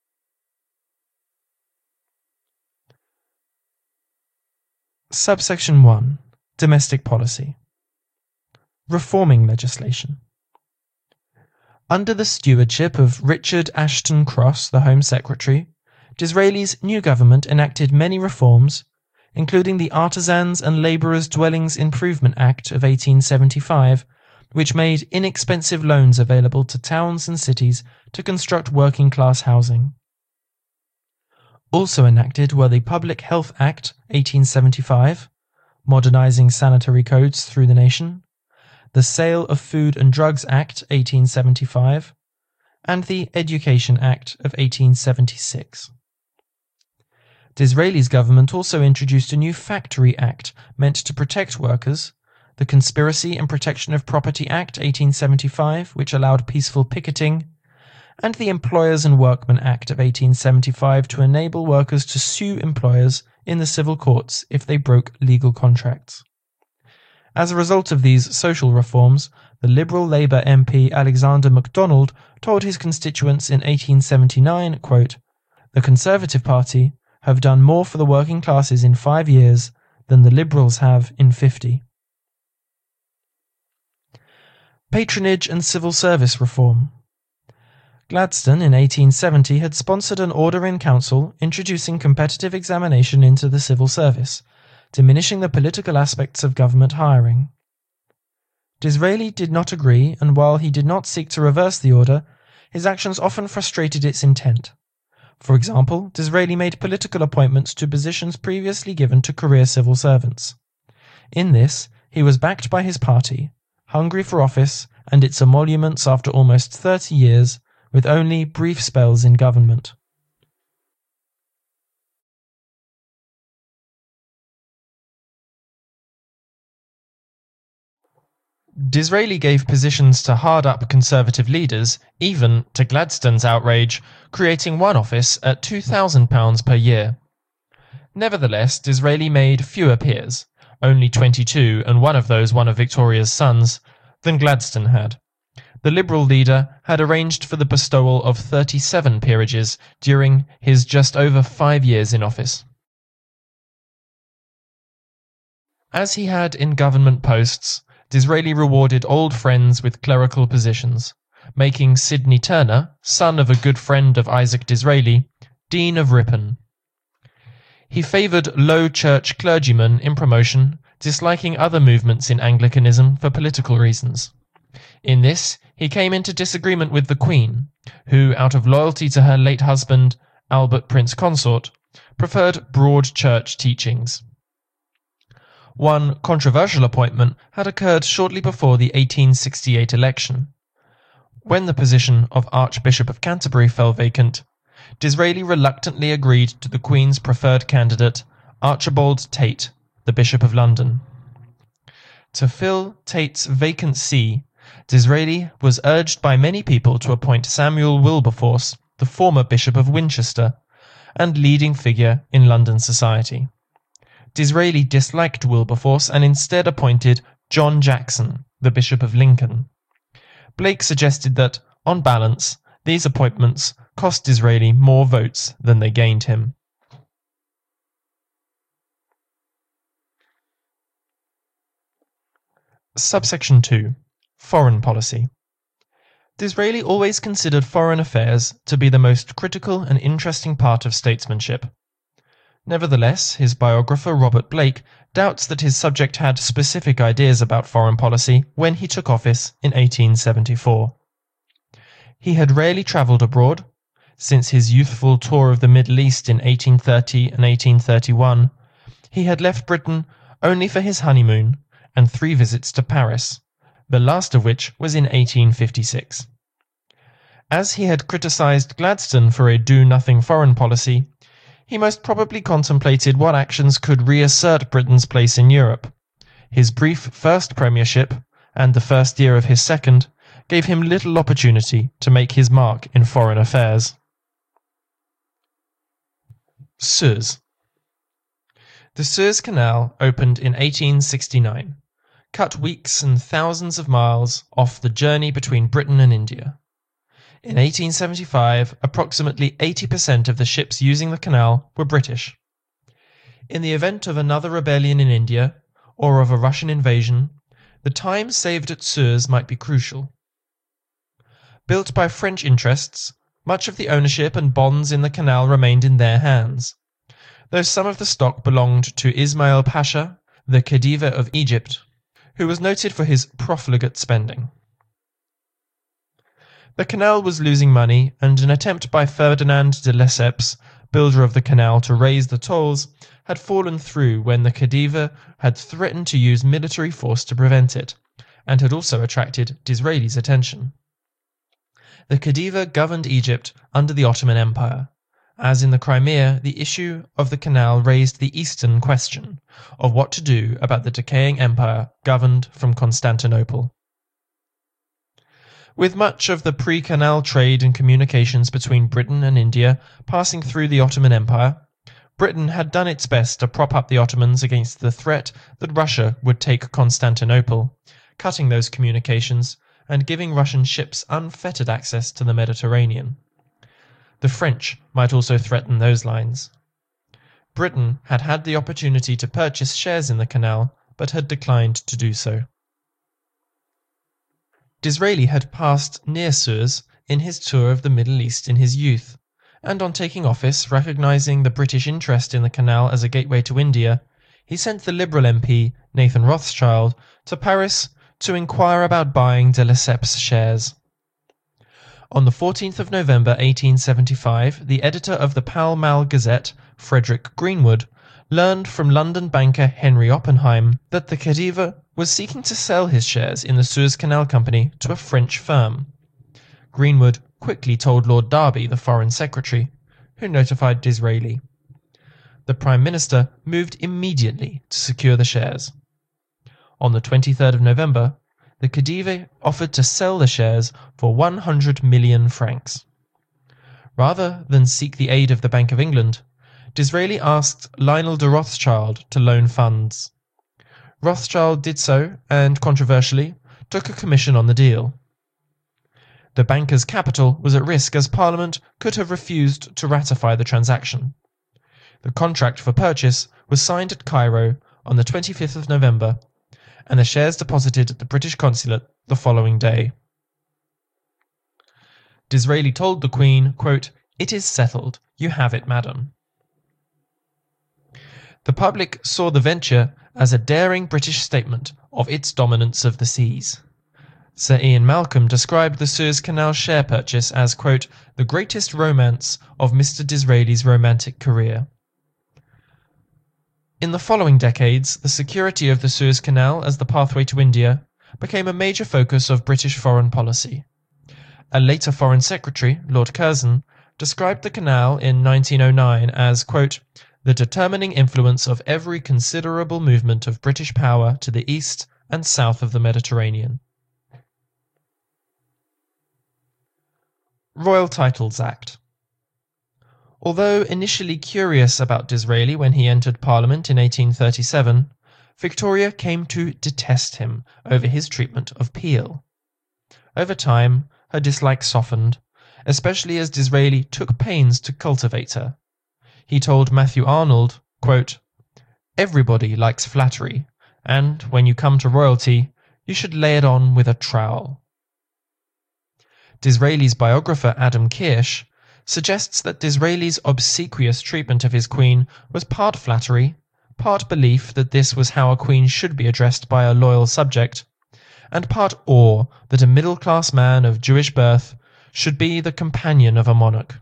[SPEAKER 1] Subsection one. Domestic Policy. Reforming legislation. Under the stewardship of Richard Ashton Cross, the Home Secretary, Disraeli's new government enacted many reforms, including the Artisans and Labourers' Dwellings Improvement Act of eighteen seventy-five, which made inexpensive loans available to towns and cities to construct working-class housing. Also enacted were the Public Health Act eighteen seventy-five, modernising sanitary codes through the nation, the Sale of Food and Drugs Act eighteen seventy-five, and the Education Act of eighteen seventy-six. Disraeli's government also introduced a new Factory Act meant to protect workers, the Conspiracy and Protection of Property Act eighteen seventy-five, which allowed peaceful picketing, and the Employers and Workmen Act of eighteen seventy-five to enable workers to sue employers in the civil courts if they broke legal contracts. As a result of these social reforms, the Liberal Labour M P Alexander MacDonald told his constituents in eighteen seventy-nine, quote, "The Conservative Party have done more for the working classes in five years than the Liberals have in fifty." Patronage and civil service reform. Gladstone in eighteen seventy had sponsored an order in council introducing competitive examination into the civil service, diminishing the political aspects of government hiring. Disraeli did not agree, and while he did not seek to reverse the order, his actions often frustrated its intent. For example, Disraeli made political appointments to positions previously given to career civil servants. In this, he was backed by his party, hungry for office and its emoluments after almost thirty years, with only brief spells in government. Disraeli gave positions to hard-up Conservative leaders, even, to Gladstone's outrage, creating one office at two thousand pounds per year. Nevertheless, Disraeli made fewer peers, only twenty-two, and one of those one of Victoria's sons, than Gladstone had. The Liberal leader had arranged for the bestowal of thirty-seven peerages during his just over five years in office. As he had in government posts, Disraeli rewarded old friends with clerical positions, making Sidney Turner, son of a good friend of Isaac Disraeli, Dean of Ripon. He favoured low church clergymen in promotion, disliking other movements in Anglicanism for political reasons. In this, he came into disagreement with the Queen, who, out of loyalty to her late husband, Albert Prince Consort, preferred broad church teachings. One controversial appointment had occurred shortly before the eighteen sixty-eight election. When the position of Archbishop of Canterbury fell vacant, Disraeli reluctantly agreed to the Queen's preferred candidate, Archibald Tate, the Bishop of London. To fill Tate's vacant see, Disraeli was urged by many people to appoint Samuel Wilberforce, the former Bishop of Winchester, and leading figure in London society. Disraeli disliked Wilberforce and instead appointed John Jackson, the Bishop of Lincoln. Blake suggested that, on balance, these appointments cost Disraeli more votes than they gained him. Subsection two. Foreign policy. Disraeli always considered foreign affairs to be the most critical and interesting part of statesmanship. Nevertheless, his biographer Robert Blake doubts that his subject had specific ideas about foreign policy when he took office in eighteen seventy-four. He had rarely travelled abroad. Since his youthful tour of the Middle East in eighteen thirty and eighteen thirty-one, he had left Britain only for his honeymoon and three visits to Paris, the last of which was in eighteen fifty-six. As he had criticised Gladstone for a do-nothing foreign policy, he most probably contemplated what actions could reassert Britain's place in Europe. His brief first premiership, and the first year of his second, gave him little opportunity to make his mark in foreign affairs. Suez. The Suez Canal opened in eighteen sixty-nine, cut weeks and thousands of miles off the journey between Britain and India. In eighteen seventy-five, approximately eighty percent of the ships using the canal were British. In the event of another rebellion in India, or of a Russian invasion, the time saved at Suez might be crucial. Built by French interests, much of the ownership and bonds in the canal remained in their hands, though some of the stock belonged to Ismail Pasha, the Khedive of Egypt, who was noted for his profligate spending. The canal was losing money, and an attempt by Ferdinand de Lesseps, builder of the canal, to raise the tolls had fallen through when the Khedive had threatened to use military force to prevent it, and had also attracted Disraeli's attention. The Khedive governed Egypt under the Ottoman Empire. As in the Crimea, the issue of the canal raised the Eastern question of what to do about the decaying empire governed from Constantinople. With much of the pre-canal trade and communications between Britain and India passing through the Ottoman Empire, Britain had done its best to prop up the Ottomans against the threat that Russia would take Constantinople, cutting those communications and giving Russian ships unfettered access to the Mediterranean. The French might also threaten those lines. Britain had had the opportunity to purchase shares in the canal, but had declined to do so. Disraeli had passed near Suez in his tour of the Middle East in his youth, and on taking office, recognising the British interest in the canal as a gateway to India, he sent the Liberal M P Nathan Rothschild to Paris to inquire about buying de Lesseps shares. On the fourteenth of November eighteen seventy-five, the editor of the Pall Mall Gazette, Frederick Greenwood, learned from London banker Henry Oppenheim that the Khedive was seeking to sell his shares in the Suez Canal Company to a French firm. Greenwood quickly told Lord Derby, the Foreign Secretary, who notified Disraeli. The Prime Minister moved immediately to secure the shares. On the twenty-third of November, the Khedive offered to sell the shares for one hundred million francs. Rather than seek the aid of the Bank of England, Disraeli asked Lionel de Rothschild to loan funds. Rothschild did so and, controversially, took a commission on the deal. The banker's capital was at risk as Parliament could have refused to ratify the transaction. The contract for purchase was signed at Cairo on the twenty-fifth of November, and the shares deposited at the British consulate the following day. Disraeli told the Queen, quote, "It is settled. You have it, madam." The public saw the venture as a daring British statement of its dominance of the seas. Sir Ian Malcolm described the Suez Canal share purchase as, quote, "the greatest romance of Mister Disraeli's romantic career." In the following decades, the security of the Suez Canal as the pathway to India became a major focus of British foreign policy. A later Foreign Secretary, Lord Curzon, described the canal in nineteen oh nine as, quote, "the determining influence of every considerable movement of British power to the east and south of the Mediterranean." Royal Titles Act. Although initially curious about Disraeli when he entered Parliament in eighteen thirty-seven, Victoria came to detest him over his treatment of Peel. Over time, her dislike softened, especially as Disraeli took pains to cultivate her. He told Matthew Arnold, quote, "Everybody likes flattery, and when you come to royalty, you should lay it on with a trowel." Disraeli's biographer Adam Kirsch suggests that Disraeli's obsequious treatment of his queen was part flattery, part belief that this was how a queen should be addressed by a loyal subject, and part awe that a middle-class man of Jewish birth should be the companion of a monarch.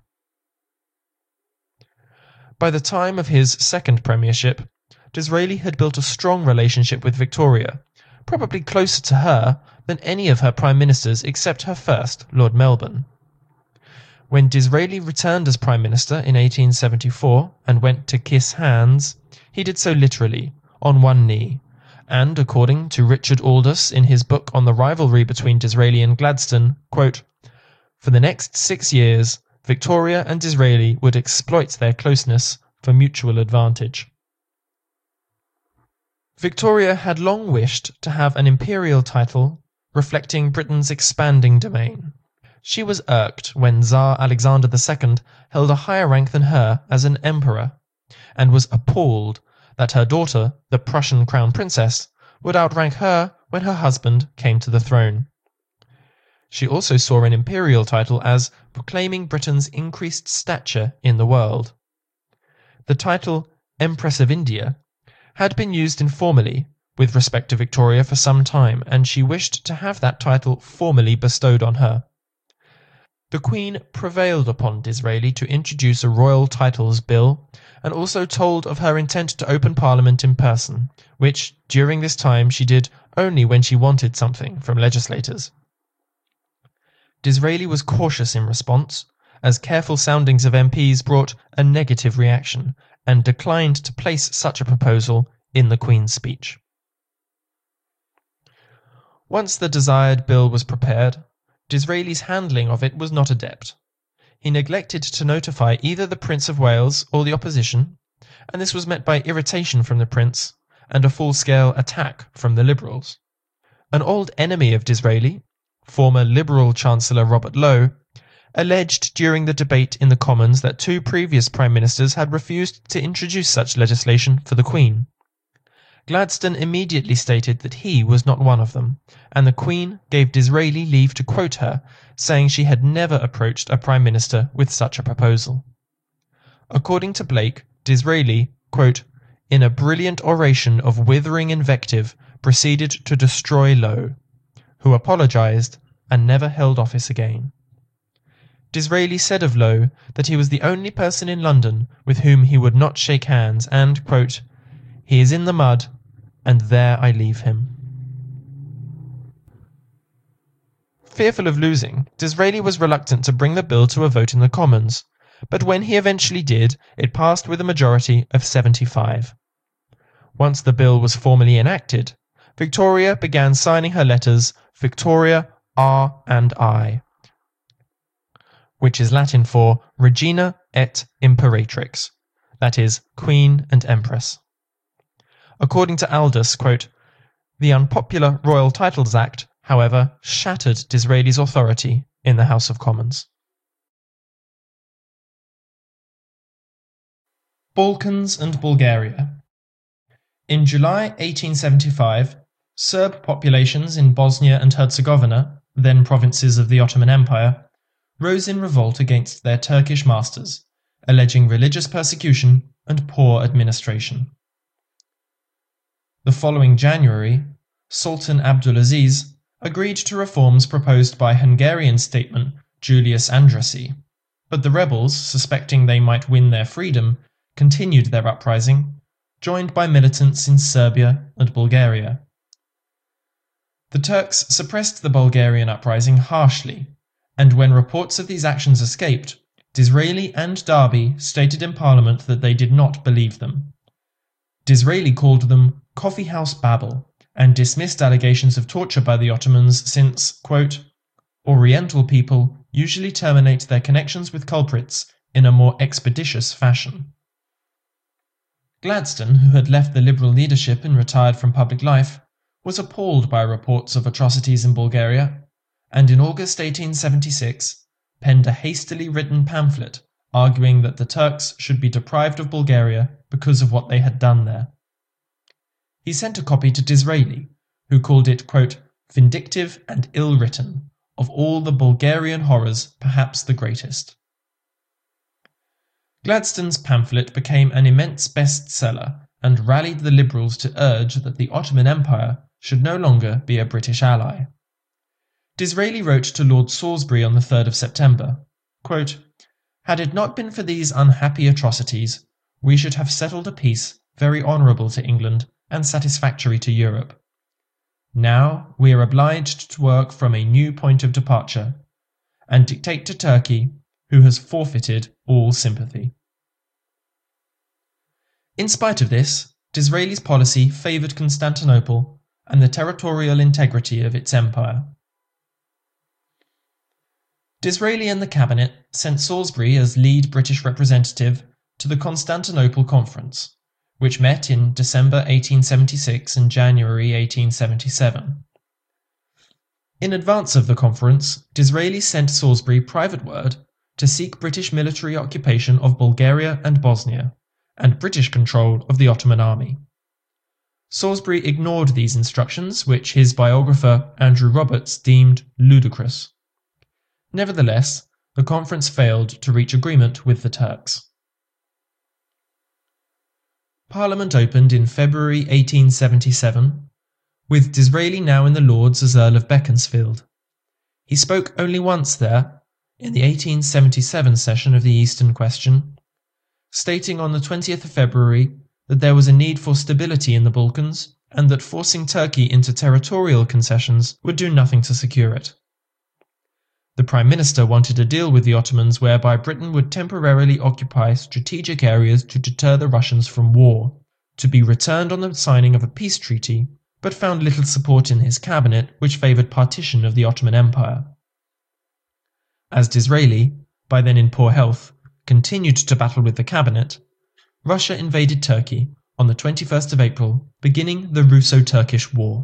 [SPEAKER 1] By the time of his second premiership, Disraeli had built a strong relationship with Victoria, probably closer to her than any of her prime ministers except her first, Lord Melbourne. When Disraeli returned as Prime Minister in eighteen seventy-four and went to kiss hands, he did so literally, on one knee, and, according to Richard Aldous in his book on the rivalry between Disraeli and Gladstone, quote, "For the next six years, Victoria and Disraeli would exploit their closeness for mutual advantage." Victoria had long wished to have an imperial title reflecting Britain's expanding domain. She was irked when Tsar Alexander the Second held a higher rank than her as an emperor, and was appalled that her daughter, the Prussian crown princess, would outrank her when her husband came to the throne. She also saw an imperial title as proclaiming Britain's increased stature in the world. The title Empress of India had been used informally with respect to Victoria for some time, and she wished to have that title formally bestowed on her. The Queen prevailed upon Disraeli to introduce a royal titles bill, and also told of her intent to open Parliament in person, which, during this time, she did only when she wanted something from legislators. Disraeli was cautious in response, as careful soundings of M Ps brought a negative reaction, and declined to place such a proposal in the Queen's speech. Once the desired bill was prepared, Disraeli's handling of it was not adept. He neglected to notify either the Prince of Wales or the opposition, and this was met by irritation from the Prince and a full-scale attack from the Liberals. An old enemy of Disraeli, former Liberal Chancellor Robert Lowe, alleged during the debate in the Commons that two previous Prime Ministers had refused to introduce such legislation for the Queen. Gladstone immediately stated that he was not one of them, and the Queen gave Disraeli leave to quote her, saying she had never approached a Prime Minister with such a proposal. According to Blake, Disraeli, quote, in a brilliant oration of withering invective, proceeded to destroy Lowe, who apologised and never held office again. Disraeli said of Lowe that he was the only person in London with whom he would not shake hands and, quote, he is in the mud, and there I leave him. Fearful of losing, Disraeli was reluctant to bring the bill to a vote in the Commons, but when he eventually did, it passed with a majority of seventy-five. Once the bill was formally enacted, Victoria began signing her letters Victoria, R and I, which is Latin for Regina et Imperatrix, that is, Queen and Empress. According to Aldous, quote, the unpopular Royal Titles Act, however, shattered Disraeli's authority in the House of Commons. Balkans and Bulgaria. In July eighteen seventy-five, Serb populations in Bosnia and Herzegovina, then provinces of the Ottoman Empire, rose in revolt against their Turkish masters, alleging religious persecution and poor administration. The following January, Sultan Abdulaziz agreed to reforms proposed by Hungarian statesman Julius Andrassy, but the rebels, suspecting they might win their freedom, continued their uprising, joined by militants in Serbia and Bulgaria. The Turks suppressed the Bulgarian uprising harshly, and when reports of these actions escaped, Disraeli and Derby stated in Parliament that they did not believe them. Disraeli called them coffee-house babble and dismissed allegations of torture by the Ottomans since, quote, Oriental people usually terminate their connections with culprits in a more expeditious fashion. Gladstone, who had left the Liberal leadership and retired from public life, was appalled by reports of atrocities in Bulgaria, and in August eighteen seventy-six penned a hastily written pamphlet arguing that the Turks should be deprived of Bulgaria because of what they had done there. He sent a copy to Disraeli, who called it, quote, vindictive and ill-written, of all the Bulgarian horrors perhaps the greatest. Gladstone's pamphlet became an immense bestseller and rallied the Liberals to urge that the Ottoman Empire should no longer be a British ally. Disraeli wrote to Lord Salisbury on the third of September, quote, had it not been for these unhappy atrocities, we should have settled a peace very honourable to England and satisfactory to Europe. Now we are obliged to work from a new point of departure, and dictate to Turkey, who has forfeited all sympathy. In spite of this, Disraeli's policy favoured Constantinople and the territorial integrity of its empire. Disraeli and the cabinet sent Salisbury as lead British representative to the Constantinople Conference, which met in December eighteen seventy-six and January eighteen seventy-seven. In advance of the conference, Disraeli sent Salisbury private word to seek British military occupation of Bulgaria and Bosnia, and British control of the Ottoman army. Salisbury ignored these instructions, which his biographer Andrew Roberts deemed ludicrous. Nevertheless, the conference failed to reach agreement with the Turks. Parliament opened in February eighteen seventy-seven, with Disraeli now in the Lords as Earl of Beaconsfield. He spoke only once there, in the eighteen seventy-seven session of the Eastern Question, stating on the twentieth of February that there was a need for stability in the Balkans and that forcing Turkey into territorial concessions would do nothing to secure it. The Prime Minister wanted a deal with the Ottomans whereby Britain would temporarily occupy strategic areas to deter the Russians from war, to be returned on the signing of a peace treaty, but found little support in his cabinet, which favoured partition of the Ottoman Empire. As Disraeli, by then in poor health, continued to battle with the cabinet, Russia invaded Turkey on the twenty-first of April, beginning the Russo-Turkish War.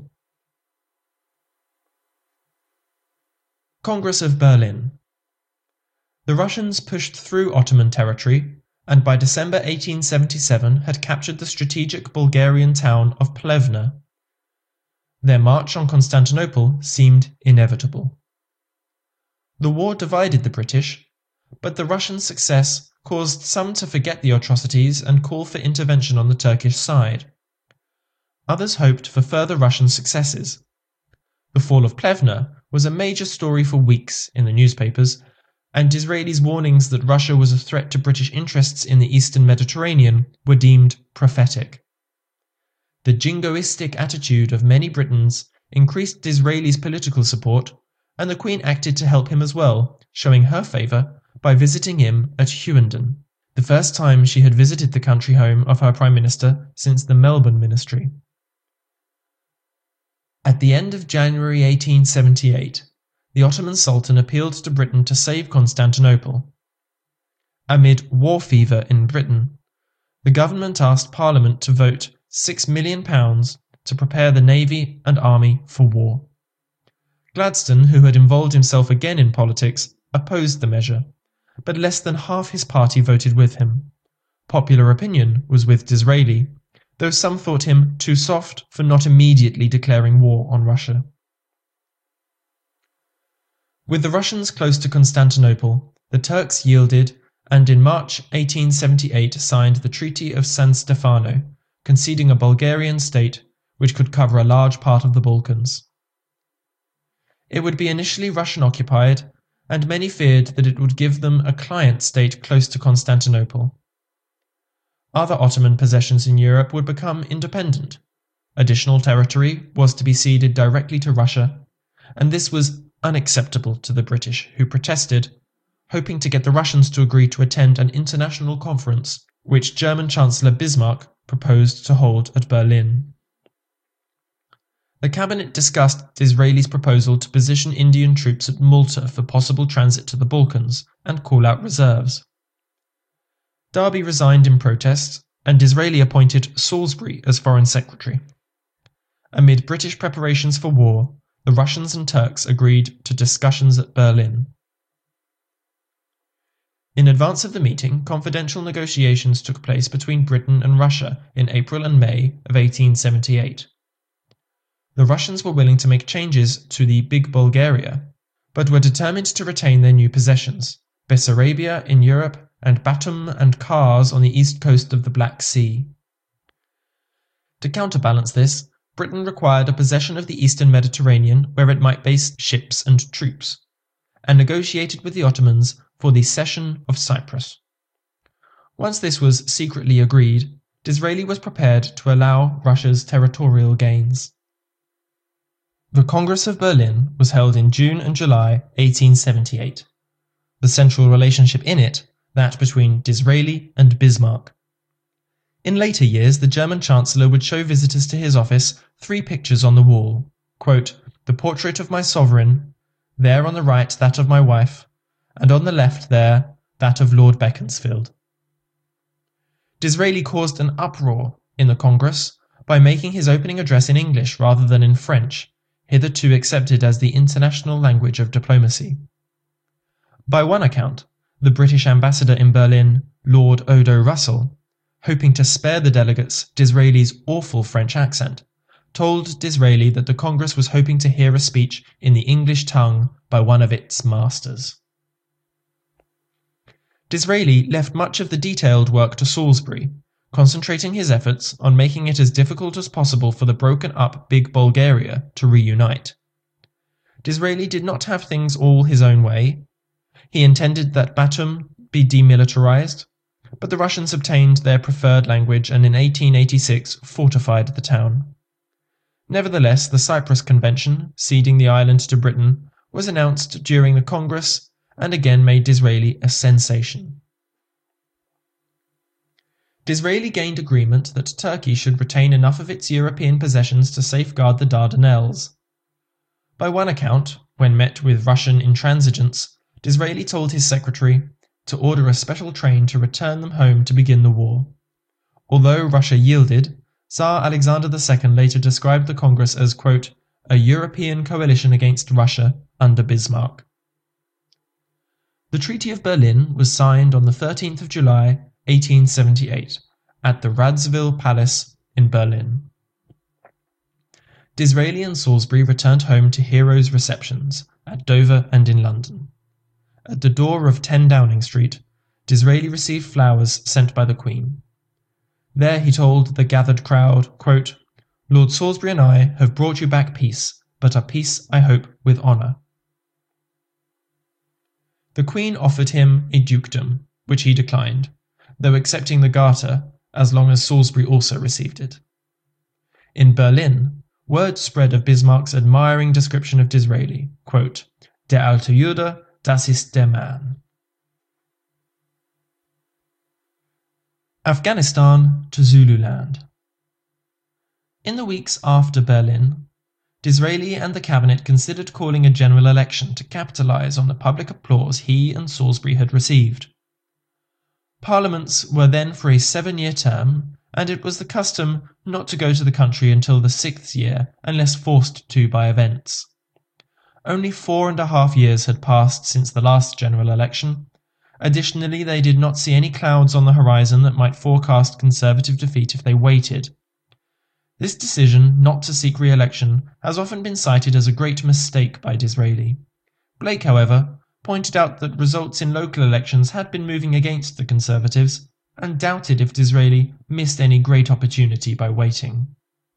[SPEAKER 1] Congress of Berlin. The Russians pushed through Ottoman territory, and by December eighteen seventy-seven had captured the strategic Bulgarian town of Plevna. Their march on Constantinople seemed inevitable. The war divided the British, but the Russian success caused some to forget the atrocities and call for intervention on the Turkish side. Others hoped for further Russian successes. The fall of Plevna was a major story for weeks in the newspapers, and Disraeli's warnings that Russia was a threat to British interests in the eastern Mediterranean were deemed prophetic. The jingoistic attitude of many Britons increased Disraeli's political support, and the Queen acted to help him as well, showing her favour by visiting him at Hughenden, the first time she had visited the country home of her Prime Minister since the Melbourne Ministry. At the end of January eighteen seventy-eight, the Ottoman Sultan appealed to Britain to save Constantinople. Amid war fever in Britain, the government asked Parliament to vote six million pounds to prepare the navy and army for war. Gladstone, who had involved himself again in politics, opposed the measure, but less than half his party voted with him. Popular opinion was with Disraeli, though some thought him too soft for not immediately declaring war on Russia. With the Russians close to Constantinople, the Turks yielded and in March eighteen seventy-eight signed the Treaty of San Stefano, conceding a Bulgarian state which could cover a large part of the Balkans. It would be initially Russian-occupied, and many feared that it would give them a client state close to Constantinople. Other Ottoman possessions in Europe would become independent. Additional territory was to be ceded directly to Russia, and this was unacceptable to the British, who protested, hoping to get the Russians to agree to attend an international conference which German Chancellor Bismarck proposed to hold at Berlin. The cabinet discussed Disraeli's proposal to position Indian troops at Malta for possible transit to the Balkans and call out reserves. Derby resigned in protest, and Disraeli appointed Salisbury as Foreign Secretary. Amid British preparations for war, the Russians and Turks agreed to discussions at Berlin. In advance of the meeting, confidential negotiations took place between Britain and Russia in April and May of eighteen seventy-eight. The Russians were willing to make changes to the Big Bulgaria, but were determined to retain their new possessions, Bessarabia in Europe and Batum and Kars on the east coast of the Black Sea. To counterbalance this, Britain required a possession of the eastern Mediterranean where it might base ships and troops, and negotiated with the Ottomans for the cession of Cyprus. Once this was secretly agreed, Disraeli was prepared to allow Russia's territorial gains. The Congress of Berlin was held in June and July eighteen seventy-eight. The central relationship in it, that between Disraeli and Bismarck. In later years, the German Chancellor would show visitors to his office three pictures on the wall, quote, the portrait of my sovereign, there on the right that of my wife, and on the left there that of Lord Beaconsfield. Disraeli caused an uproar in the Congress by making his opening address in English rather than in French, hitherto accepted as the international language of diplomacy. By one account, the British ambassador in Berlin, Lord Odo Russell, hoping to spare the delegates Disraeli's awful French accent, told Disraeli that the Congress was hoping to hear a speech in the English tongue by one of its masters. Disraeli left much of the detailed work to Salisbury, concentrating his efforts on making it as difficult as possible for the broken-up Big Bulgaria to reunite. Disraeli did not have things all his own way. He intended that Batum be demilitarized, but the Russians obtained their preferred language and in eighteen eighty-six fortified the town. Nevertheless, the Cyprus Convention, ceding the island to Britain, was announced during the Congress and again made Disraeli a sensation. Disraeli gained agreement that Turkey should retain enough of its European possessions to safeguard the Dardanelles. By one account, when met with Russian intransigence, Disraeli told his secretary to order a special train to return them home to begin the war. Although Russia yielded, Tsar Alexander the Second later described the Congress as, quote, a European coalition against Russia under Bismarck. The Treaty of Berlin was signed on the thirteenth of July, eighteen seventy-eight, at the Radziwill Palace in Berlin. Disraeli and Salisbury returned home to heroes' receptions at Dover and in London. At the door of ten Downing Street, Disraeli received flowers sent by the Queen. There he told the gathered crowd, quote, "Lord Salisbury and I have brought you back peace, but a peace, I hope, with honour." The Queen offered him a dukedom, which he declined, though accepting the Garter as long as Salisbury also received it. In Berlin, word spread of Bismarck's admiring description of Disraeli, quote, "Der alte Jude, das ist der Mann." Afghanistan to Zululand. In the weeks after Berlin, Disraeli and the cabinet considered calling a general election to capitalise on the public applause he and Salisbury had received. Parliaments were then for a seven-year term, and it was the custom not to go to the country until the sixth year unless forced to by events. Only four and a half years had passed since the last general election. Additionally, they did not see any clouds on the horizon that might forecast Conservative defeat if they waited. This decision not to seek re-election has often been cited as a great mistake by Disraeli. Blake, however, pointed out that results in local elections had been moving against the Conservatives, and doubted if Disraeli missed any great opportunity by waiting.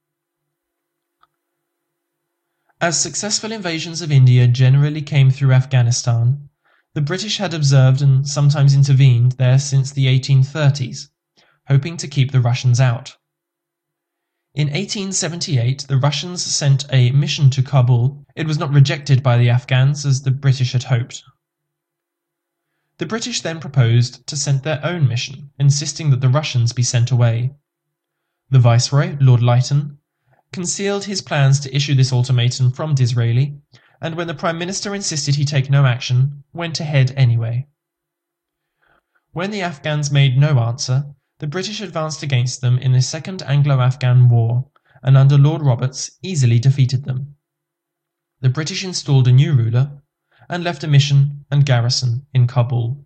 [SPEAKER 1] As successful invasions of India generally came through Afghanistan, the British had observed and sometimes intervened there since the eighteen thirties, hoping to keep the Russians out. In eighteen seventy-eight, the Russians sent a mission to Kabul. It was not rejected by the Afghans as the British had hoped. The British then proposed to send their own mission, insisting that the Russians be sent away. The Viceroy, Lord Lytton, concealed his plans to issue this ultimatum from Disraeli, and when the Prime Minister insisted he take no action, went ahead anyway. When the Afghans made no answer, the British advanced against them in the Second Anglo-Afghan War, and under Lord Roberts easily defeated them. The British installed a new ruler, and left a mission and garrison in Kabul.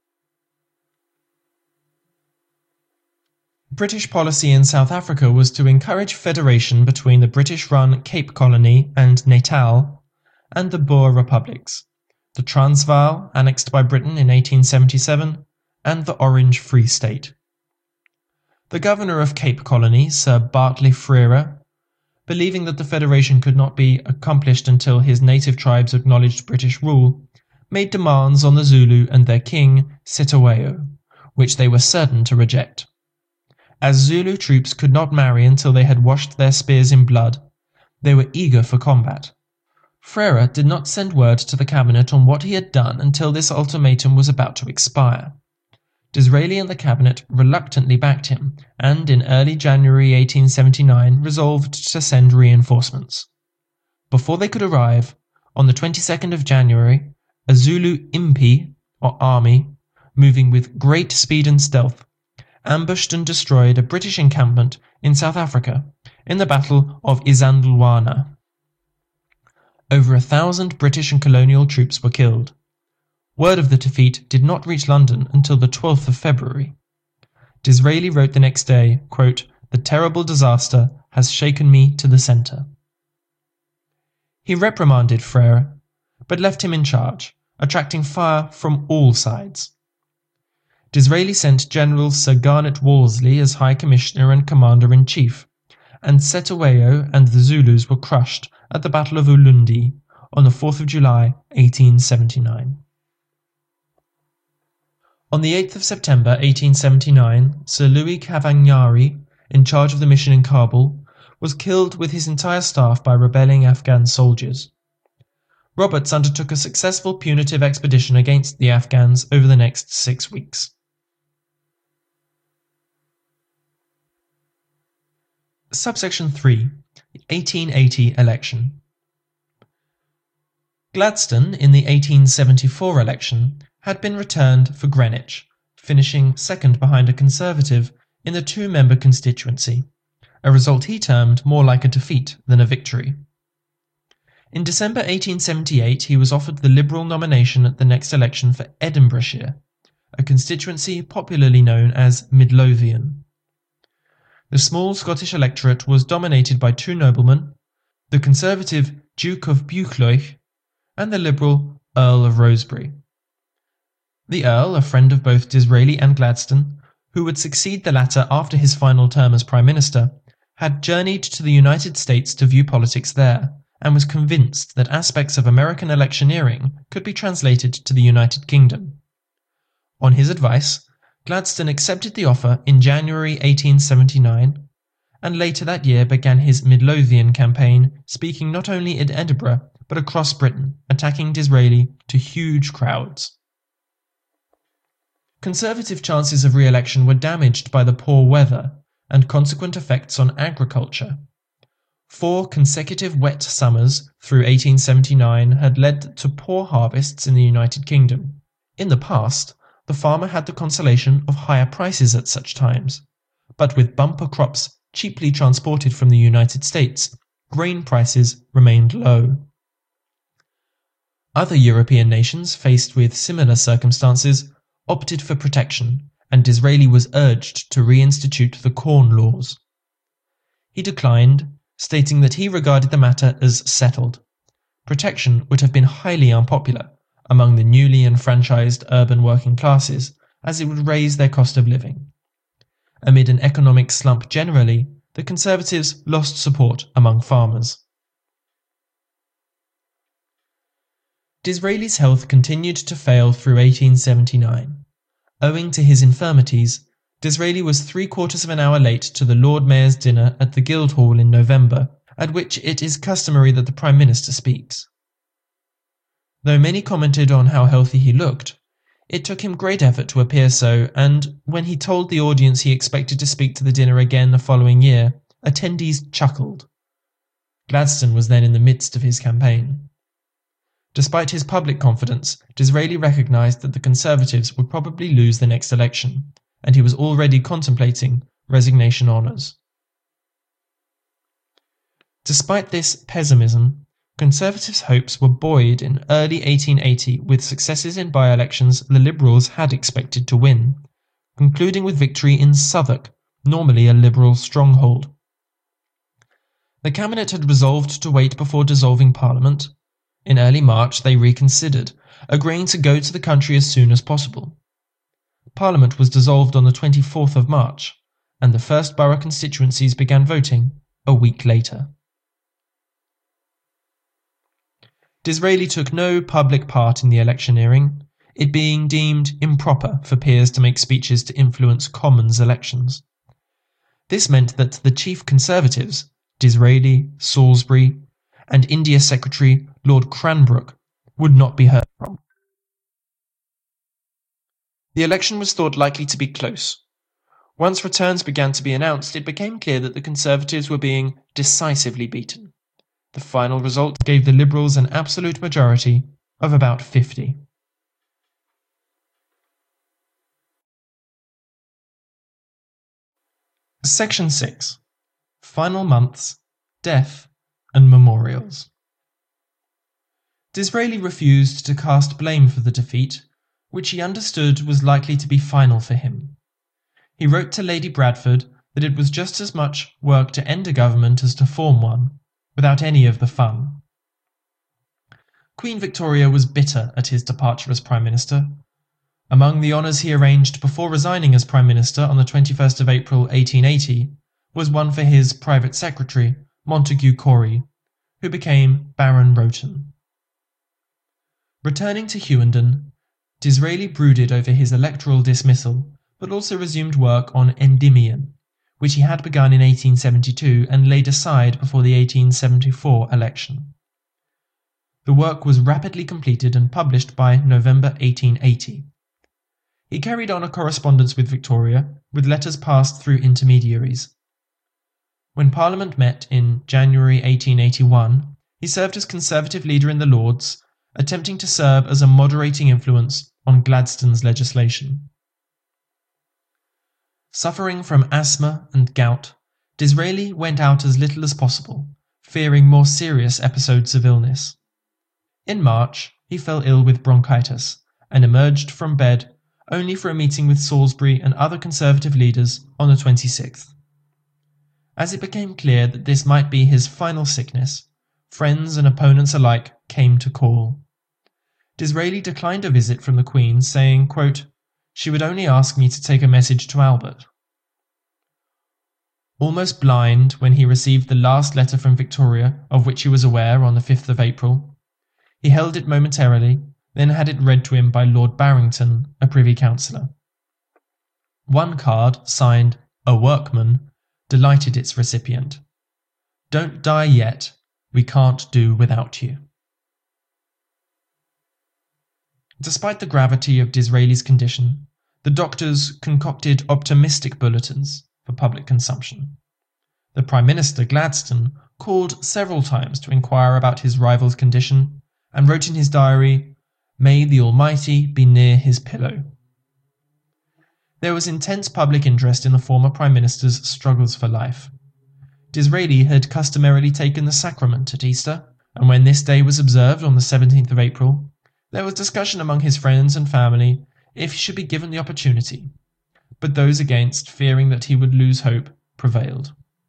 [SPEAKER 1] British policy in South Africa was to encourage federation between the British-run Cape Colony and Natal and the Boer republics, the Transvaal, annexed by Britain in eighteen seventy-seven, and the Orange Free State. The governor of Cape Colony, Sir Bartley Frere, believing that the federation could not be accomplished until his native tribes acknowledged British rule, made demands on the Zulu and their king, Sitaweo, which they were certain to reject. As Zulu troops could not marry until they had washed their spears in blood, they were eager for combat. Frere did not send word to the cabinet on what he had done until this ultimatum was about to expire. Disraeli and the cabinet reluctantly backed him, and in early January eighteen seventy-nine resolved to send reinforcements. Before they could arrive, on the twenty-second of January, a Zulu impi, or army, moving with great speed and stealth, ambushed and destroyed a British encampment in South Africa in the Battle of Isandlwana. Over a thousand British and colonial troops were killed. Word of the defeat did not reach London until the twelfth of February. Disraeli wrote the next day, quote, "The terrible disaster has shaken me to the centre." He reprimanded Frere, but left him in charge, attracting fire from all sides. Disraeli sent General Sir Garnet Wolseley as High Commissioner and Commander-in-Chief, and Sitaweo and the Zulus were crushed at the Battle of Ulundi on the fourth of July, eighteen seventy-nine. On the eighth of September eighteen seventy-nine, Sir Louis Cavagnari, in charge of the mission in Kabul, was killed with his entire staff by rebelling Afghan soldiers. Roberts undertook a successful punitive expedition against the Afghans over the next six weeks. Subsection three. The eighteen eighty election. Gladstone, in the eighteen seventy-four election, had been returned for Greenwich, finishing second behind a Conservative in the two-member constituency, a result he termed more like a defeat than a victory. In December eighteen seventy-eight he was offered the Liberal nomination at the next election for Edinburghshire, a constituency popularly known as Midlothian. The small Scottish electorate was dominated by two noblemen, the conservative Duke of Buccleuch and the liberal Earl of Rosebery. The Earl, a friend of both Disraeli and Gladstone, who would succeed the latter after his final term as Prime Minister, had journeyed to the United States to view politics there, and was convinced that aspects of American electioneering could be translated to the United Kingdom. On his advice, Gladstone accepted the offer in January eighteen seventy-nine, and later that year began his Midlothian campaign, speaking not only in Edinburgh but across Britain, attacking Disraeli to huge crowds. Conservative chances of re-election were damaged by the poor weather and consequent effects on agriculture. Four consecutive wet summers through eighteen seventy-nine had led to poor harvests in the United Kingdom. In the past, the farmer had the consolation of higher prices at such times, but with bumper crops cheaply transported from the United States, grain prices remained low. Other European nations, faced with similar circumstances, opted for protection, and Disraeli was urged to reinstitute the Corn Laws. He declined, stating that he regarded the matter as settled. Protection would have been highly unpopular among the newly enfranchised urban working classes, as it would raise their cost of living. Amid an economic slump generally, the Conservatives lost support among farmers. Disraeli's health continued to fail through eighteen seventy-nine. Owing to his infirmities, Disraeli was three quarters of an hour late to the Lord Mayor's dinner at the Guildhall in November, at which it is customary that the Prime Minister speaks. Though many commented on how healthy he looked, it took him great effort to appear so, and when he told the audience he expected to speak to the dinner again the following year, attendees chuckled. Gladstone was then in the midst of his campaign. Despite his public confidence, Disraeli recognised that the Conservatives would probably lose the next election, and he was already contemplating resignation honours. Despite this pessimism, Conservatives' hopes were buoyed in early eighteen eighty with successes in by-elections the Liberals had expected to win, concluding with victory in Southwark, normally a Liberal stronghold. The Cabinet had resolved to wait before dissolving Parliament. In early March they reconsidered, agreeing to go to the country as soon as possible. Parliament was dissolved on the twenty-fourth of March, and the first borough constituencies began voting a week later. Disraeli took no public part in the electioneering, it being deemed improper for peers to make speeches to influence Commons elections. This meant that the chief Conservatives, Disraeli, Salisbury, and India Secretary Lord Cranbrook, would not be heard from. The election was thought likely to be close. Once returns began to be announced, it became clear that the Conservatives were being decisively beaten. The final result gave the Liberals an absolute majority of about fifty. Section six. Final months, death, and memorials. Disraeli refused to cast blame for the defeat, which he understood was likely to be final for him. He wrote to Lady Bradford that it was just as much work to end a government as to form one, without any of the fun. Queen Victoria was bitter at his departure as Prime Minister. Among the honours he arranged before resigning as Prime Minister on the twenty-first of April eighteen eighty was one for his private secretary, Montague Corey, who became Baron Roten. Returning to Hughenden, Disraeli brooded over his electoral dismissal, but also resumed work on Endymion, which he had begun in eighteen seventy-two and laid aside before the eighteen seventy-four election. The work was rapidly completed and published by November eighteen eighty. He carried on a correspondence with Victoria, with letters passed through intermediaries. When Parliament met in January eighteen eighty-one, he served as Conservative leader in the Lords, attempting to serve as a moderating influence on Gladstone's legislation. Suffering from asthma and gout, Disraeli went out as little as possible, fearing more serious episodes of illness. In March, he fell ill with bronchitis and emerged from bed only for a meeting with Salisbury and other Conservative leaders on the twenty-sixth. As it became clear that this might be his final sickness, friends and opponents alike came to call. Disraeli declined a visit from the Queen, saying, quote, "She would only ask me to take a message to Albert." Almost blind when he received the last letter from Victoria, of which he was aware on the fifth of April, he held it momentarily, then had it read to him by Lord Barrington, a Privy Councillor. One card, signed "A Workman," delighted its recipient. "Don't die yet, we can't do without you." Despite the gravity of Disraeli's condition, the doctors concocted optimistic bulletins for public consumption. The Prime Minister, Gladstone, called several times to inquire about his rival's condition and wrote in his diary, "May the Almighty be near his pillow." There was intense public interest in the former Prime Minister's struggles for life. Disraeli had customarily taken the sacrament at Easter, and when this day was observed on the seventeenth of April, there was discussion among his friends and family if he should be given the opportunity, but those against, fearing that he would lose hope, prevailed.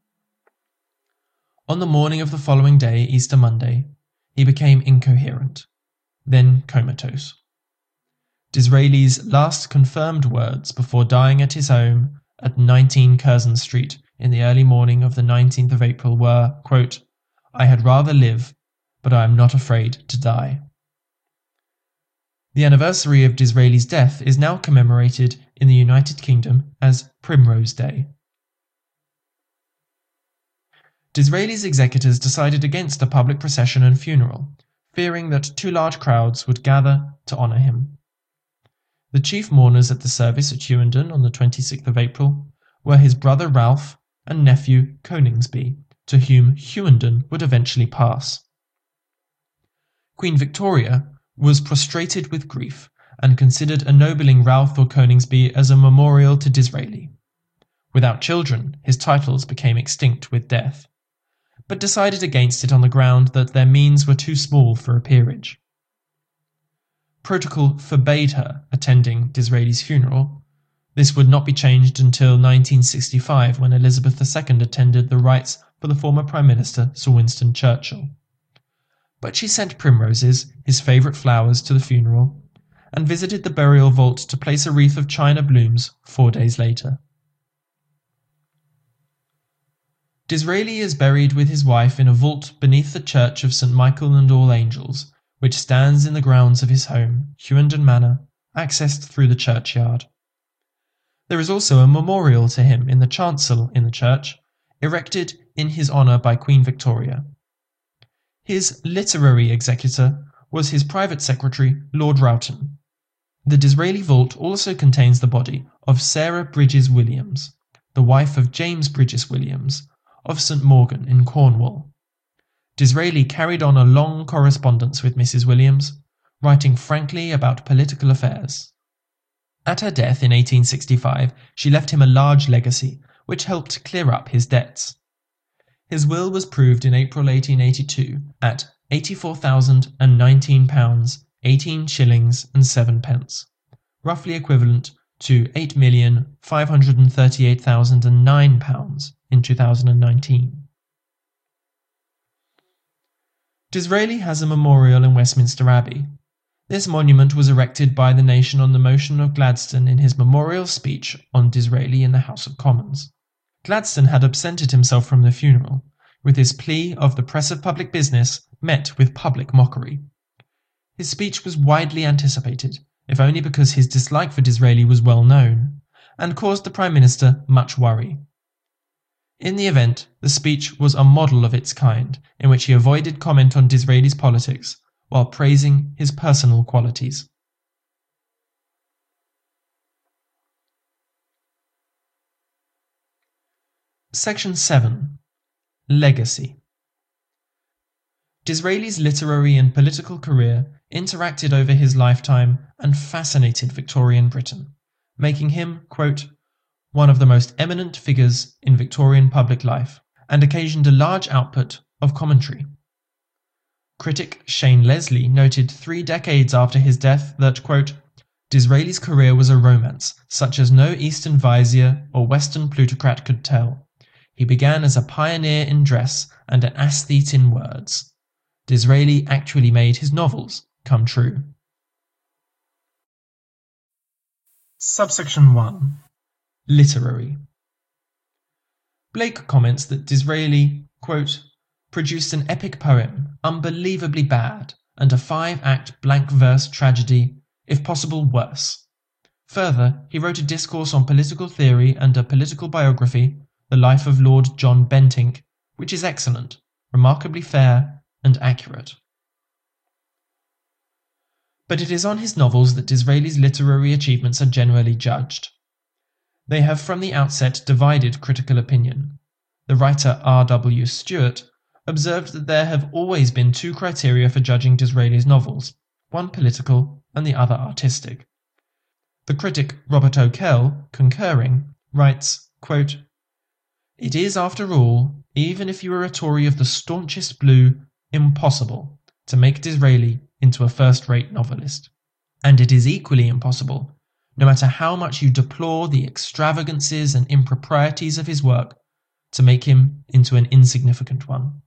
[SPEAKER 1] On the morning of the following day, Easter Monday, he became incoherent, then comatose. Disraeli's last confirmed words before dying at his home at nineteen Curzon Street in the early morning of the nineteenth of April were, quote, "I had rather live, but I am not afraid to die." The anniversary of Disraeli's death is now commemorated in the United Kingdom as Primrose Day. Disraeli's executors decided against a public procession and funeral, fearing that too large crowds would gather to honour him. The chief mourners at the service at Hughenden on the twenty-sixth of April were his brother Ralph and nephew Coningsby, to whom Hughenden would eventually pass. Queen Victoria was prostrated with grief and considered ennobling Ralph or Coningsby as a memorial to Disraeli. Without children, his titles became extinct with death, but decided against it on the ground that their means were too small for a peerage. Protocol forbade her attending Disraeli's funeral. This would not be changed until nineteen sixty-five, when Elizabeth the Second attended the rites for the former Prime Minister Sir Winston Churchill. But she sent primroses, his favourite flowers, to the funeral, and visited the burial vault to place a wreath of china blooms four days later. Disraeli is buried with his wife in a vault beneath the church of St Michael and All Angels, which stands in the grounds of his home, Hughenden Manor, accessed through the churchyard. There is also a memorial to him in the chancel in the church, erected in his honour by Queen Victoria. His literary executor was his private secretary, Lord Rowton. The Disraeli vault also contains the body of Sarah Bridges Williams, the wife of James Bridges Williams, of St Morgan in Cornwall. Disraeli carried on a long correspondence with Missus Williams, writing frankly about political affairs. At her death in eighteen sixty-five, she left him a large legacy, which helped clear up his debts. His will was proved in April eighteen eighty-two at eighty-four thousand nineteen pounds, eighteen shillings and seven pence, roughly equivalent to eight million five hundred thirty-eight thousand nine pounds in two thousand nineteen. Disraeli has a memorial in Westminster Abbey. This monument was erected by the nation on the motion of Gladstone in his memorial speech on Disraeli in the House of Commons. Gladstone had absented himself from the funeral, with his plea of the press of public business met with public mockery. His speech was widely anticipated, if only because his dislike for Disraeli was well known, and caused the Prime Minister much worry. In the event, the speech was a model of its kind, in which he avoided comment on Disraeli's politics while praising his personal qualities. Section seven. Legacy. Disraeli's literary and political career interacted over his lifetime and fascinated Victorian Britain, making him, quote, one of the most eminent figures in Victorian public life, and occasioned a large output of commentary. Critic Shane Leslie noted three decades after his death that, quote, Disraeli's career was a romance, such as no Eastern vizier or Western plutocrat could tell. He began as a pioneer in dress and an aesthete in words. Disraeli actually made his novels come true. Subsection one. Literary. Blake comments that Disraeli, quote, produced an epic poem, unbelievably bad, and a five-act blank-verse tragedy, if possible worse. Further, he wrote a discourse on political theory and a political biography, The Life of Lord John Bentinck, which is excellent, remarkably fair, and accurate. But it is on his novels that Disraeli's literary achievements are generally judged. They have from the outset divided critical opinion. The writer R W Stewart observed that there have always been two criteria for judging Disraeli's novels, one political and the other artistic. The critic Robert O'Kell, concurring, writes, quote, "It is, after all, even if you are a Tory of the staunchest blue, impossible to make Disraeli into a first-rate novelist. And it is equally impossible, no matter how much you deplore the extravagances and improprieties of his work, to make him into an insignificant one."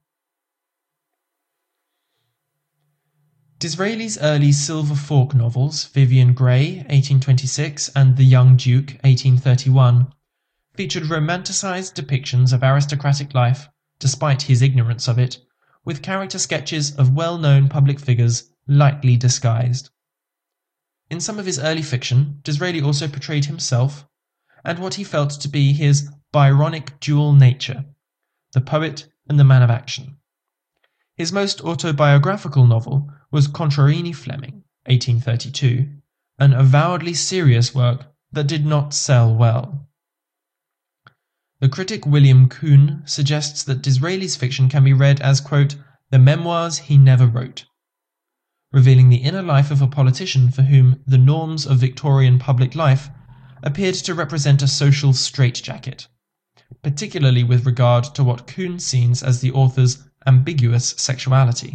[SPEAKER 1] Disraeli's early Silver Fork novels, Vivian Grey, eighteen twenty-six, and The Young Duke, eighteen thirty-one, featured romanticised depictions of aristocratic life, despite his ignorance of it, with character sketches of well-known public figures lightly disguised. In some of his early fiction, Disraeli also portrayed himself, and what he felt to be his Byronic dual nature, the poet and the man of action. His most autobiographical novel was Contrarini Fleming, eighteen thirty-two, an avowedly serious work that did not sell well. The critic William Kuhn suggests that Disraeli's fiction can be read as, quote, the memoirs he never wrote, revealing the inner life of a politician for whom the norms of Victorian public life appeared to represent a social straitjacket, particularly with regard to what Kuhn sees as the author's ambiguous sexuality.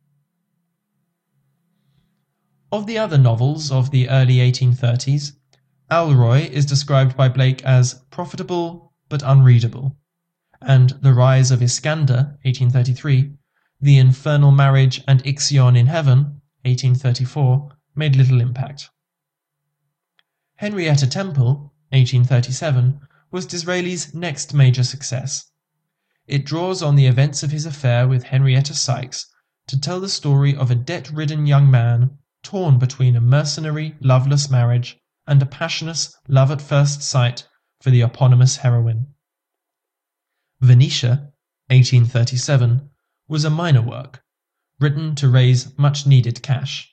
[SPEAKER 1] Of the other novels of the early eighteen thirties, Alroy is described by Blake as profitable but unreadable, and The Rise of Iskander, eighteen thirty-three, The Infernal Marriage and Ixion in Heaven, eighteen thirty-four, made little impact. Henrietta Temple, eighteen thirty-seven, was Disraeli's next major success. It draws on the events of his affair with Henrietta Sykes to tell the story of a debt-ridden young man torn between a mercenary, loveless marriage and a passionate love at first sight for the eponymous heroine. Venetia, eighteen thirty-seven, was a minor work, written to raise much-needed cash.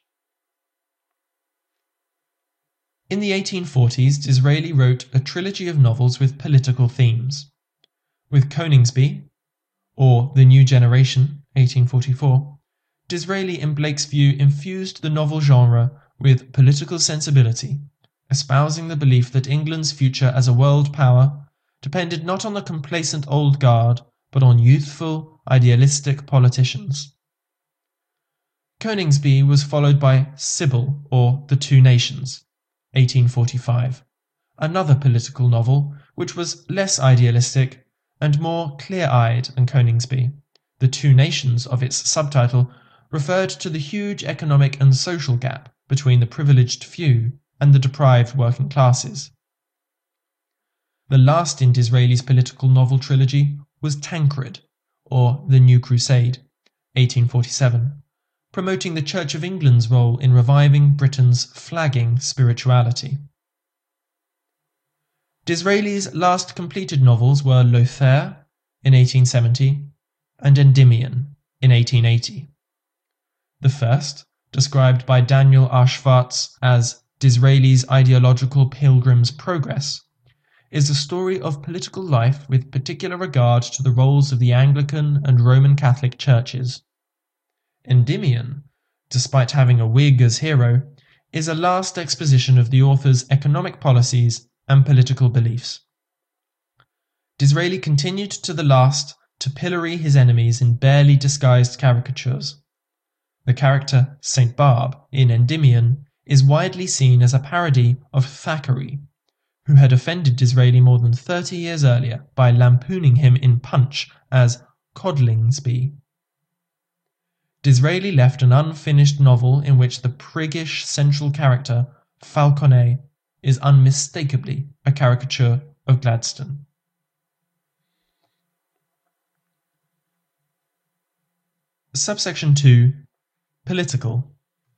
[SPEAKER 1] In the eighteen forties, Disraeli wrote a trilogy of novels with political themes. With Coningsby, or The New Generation, eighteen forty-four, Disraeli, in Blake's view, infused the novel genre with political sensibility, espousing the belief that England's future as a world power depended not on the complacent old guard, but on youthful, idealistic politicians. Coningsby was followed by Sybil, or The Two Nations, eighteen forty-five, another political novel which was less idealistic and more clear-eyed than Coningsby. The Two Nations of its subtitle referred to the huge economic and social gap between the privileged few and the deprived working classes. The last in Disraeli's political novel trilogy was Tancred, or The New Crusade, eighteen forty-seven, promoting the Church of England's role in reviving Britain's flagging spirituality. Disraeli's last completed novels were Lothair in eighteen seventy and Endymion in eighteen eighty. The first, described by Daniel R. Schwartz as Disraeli's ideological Pilgrim's Progress, is a story of political life with particular regard to the roles of the Anglican and Roman Catholic churches. Endymion, despite having a Whig as hero, is a last exposition of the author's economic policies and political beliefs. Disraeli continued to the last to pillory his enemies in barely disguised caricatures. The character Saint Barbe in Endymion is widely seen as a parody of Thackeray, who had offended Disraeli more than thirty years earlier by lampooning him in Punch as Codlingsby. Disraeli left an unfinished novel in which the priggish central character, Falconet, is unmistakably a caricature of Gladstone. Subsection two. Political.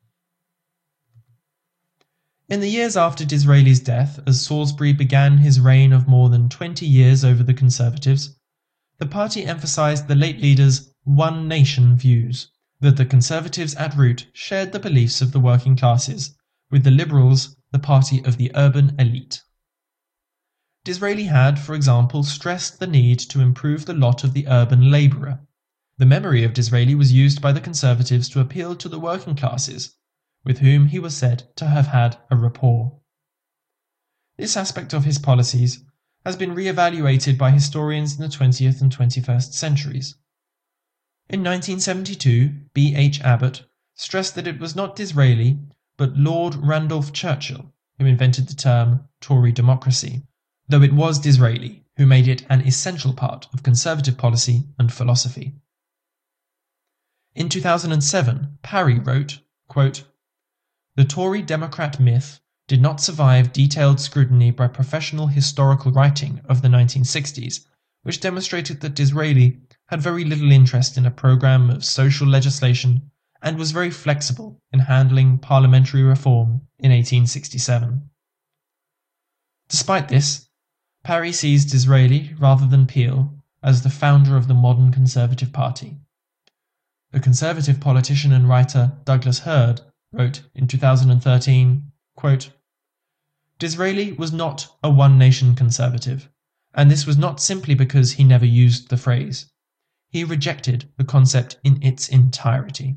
[SPEAKER 1] In the years after Disraeli's death, as Salisbury began his reign of more than twenty years over the Conservatives, the party emphasised the late leader's one nation views, that the Conservatives at root shared the beliefs of the working classes, with the Liberals the party of the urban elite. Disraeli had, for example, stressed the need to improve the lot of the urban labourer. The memory of Disraeli was used by the Conservatives to appeal to the working classes, with whom he was said to have had a rapport. This aspect of his policies has been re-evaluated by historians in the twentieth and twenty-first centuries. In nineteen seventy-two, B. H. Abbott stressed that it was not Disraeli, but Lord Randolph Churchill who invented the term Tory democracy, though it was Disraeli who made it an essential part of Conservative policy and philosophy. In two thousand seven, Parry wrote, quote, "The Tory Democrat myth did not survive detailed scrutiny by professional historical writing of the nineteen sixties, which demonstrated that Disraeli had very little interest in a programme of social legislation and was very flexible in handling parliamentary reform in eighteen sixty-seven. Despite this, Parry sees Disraeli, rather than Peel, as the founder of the modern Conservative Party. The Conservative politician and writer Douglas Hurd wrote in two thousand thirteen, quote, "Disraeli was not a one-nation Conservative, and this was not simply because he never used the phrase. He rejected the concept in its entirety."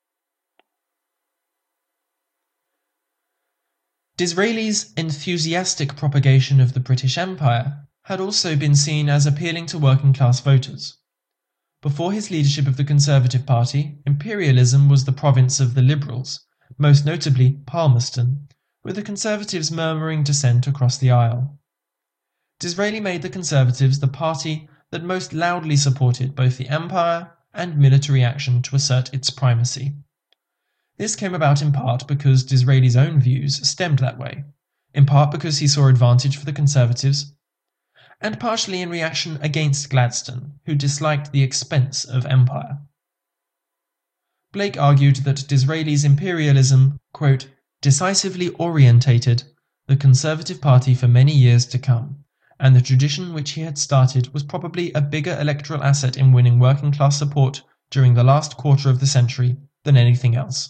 [SPEAKER 1] Disraeli's enthusiastic propagation of the British Empire had also been seen as appealing to working-class voters. Before his leadership of the Conservative Party, imperialism was the province of the Liberals, most notably Palmerston, with the Conservatives murmuring dissent across the aisle. Disraeli made the Conservatives the party that most loudly supported both the Empire and military action to assert its primacy. This came about in part because Disraeli's own views stemmed that way, in part because he saw advantage for the Conservatives, and partially in reaction against Gladstone, who disliked the expense of empire. Blake argued that Disraeli's imperialism, quote, "decisively orientated the Conservative Party for many years to come, and the tradition which he had started was probably a bigger electoral asset in winning working-class support during the last quarter of the century than anything else."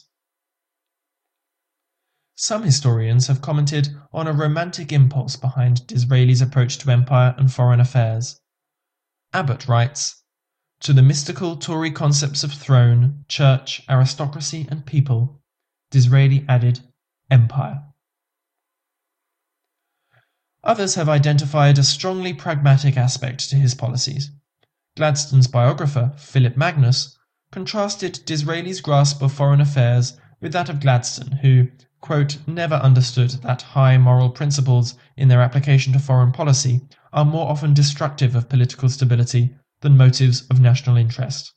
[SPEAKER 1] Some historians have commented on a romantic impulse behind Disraeli's approach to empire and foreign affairs. Abbott writes, "To the mystical Tory concepts of throne, church, aristocracy and people, Disraeli added empire." Others have identified a strongly pragmatic aspect to his policies. Gladstone's biographer, Philip Magnus, contrasted Disraeli's grasp of foreign affairs with that of Gladstone, who, quote, "never understood that high moral principles in their application to foreign policy are more often destructive of political stability than motives of national interest."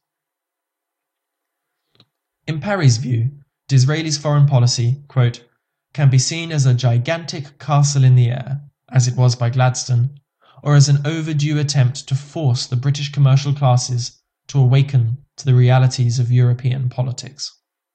[SPEAKER 1] In Parry's view, Disraeli's foreign policy, quote, "can be seen as a gigantic castle in the air, as it was by Gladstone, or as an overdue attempt to force the British commercial classes to awaken to the realities of European politics."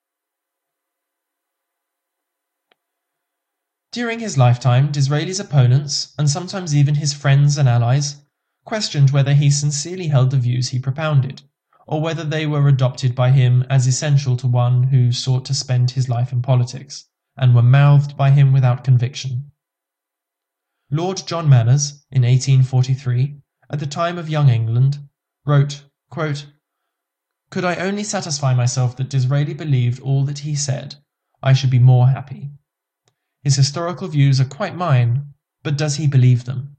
[SPEAKER 1] During his lifetime, Disraeli's opponents, and sometimes even his friends and allies, questioned whether he sincerely held the views he propounded, or whether they were adopted by him as essential to one who sought to spend his life in politics, and were mouthed by him without conviction. Lord John Manners, in eighteen forty-three, at the time of Young England, wrote, quote, "Could I only satisfy myself that Disraeli believed all that he said, I should be more happy. His historical views are quite mine, but does he believe them?"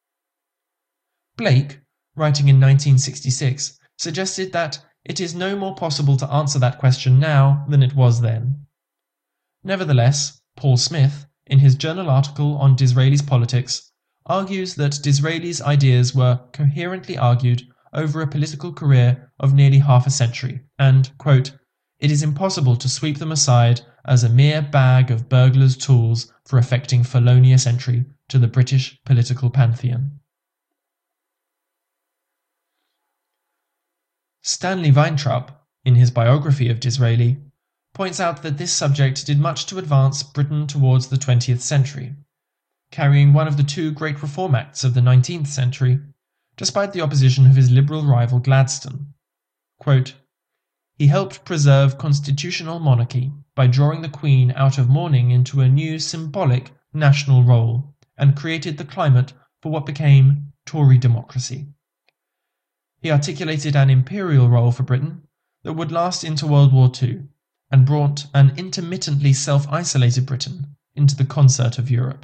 [SPEAKER 1] Blake, writing in nineteen sixty-six, suggested that it is no more possible to answer that question now than it was then. Nevertheless, Paul Smith, in his journal article on Disraeli's politics, argues that Disraeli's ideas were coherently argued over a political career of nearly half a century, and, quote, "It is impossible to sweep them aside as a mere bag of burglars' tools for effecting felonious entry to the British political pantheon." Stanley Weintraub, in his biography of Disraeli, points out that this subject did much to advance Britain towards the twentieth century, carrying one of the two great reform acts of the nineteenth century, despite the opposition of his liberal rival Gladstone. Quote, "He helped preserve constitutional monarchy by drawing the Queen out of mourning into a new symbolic national role, and created the climate for what became Tory democracy. He articulated an imperial role for Britain that would last into World War Two, and brought an intermittently self-isolated Britain into the concert of Europe."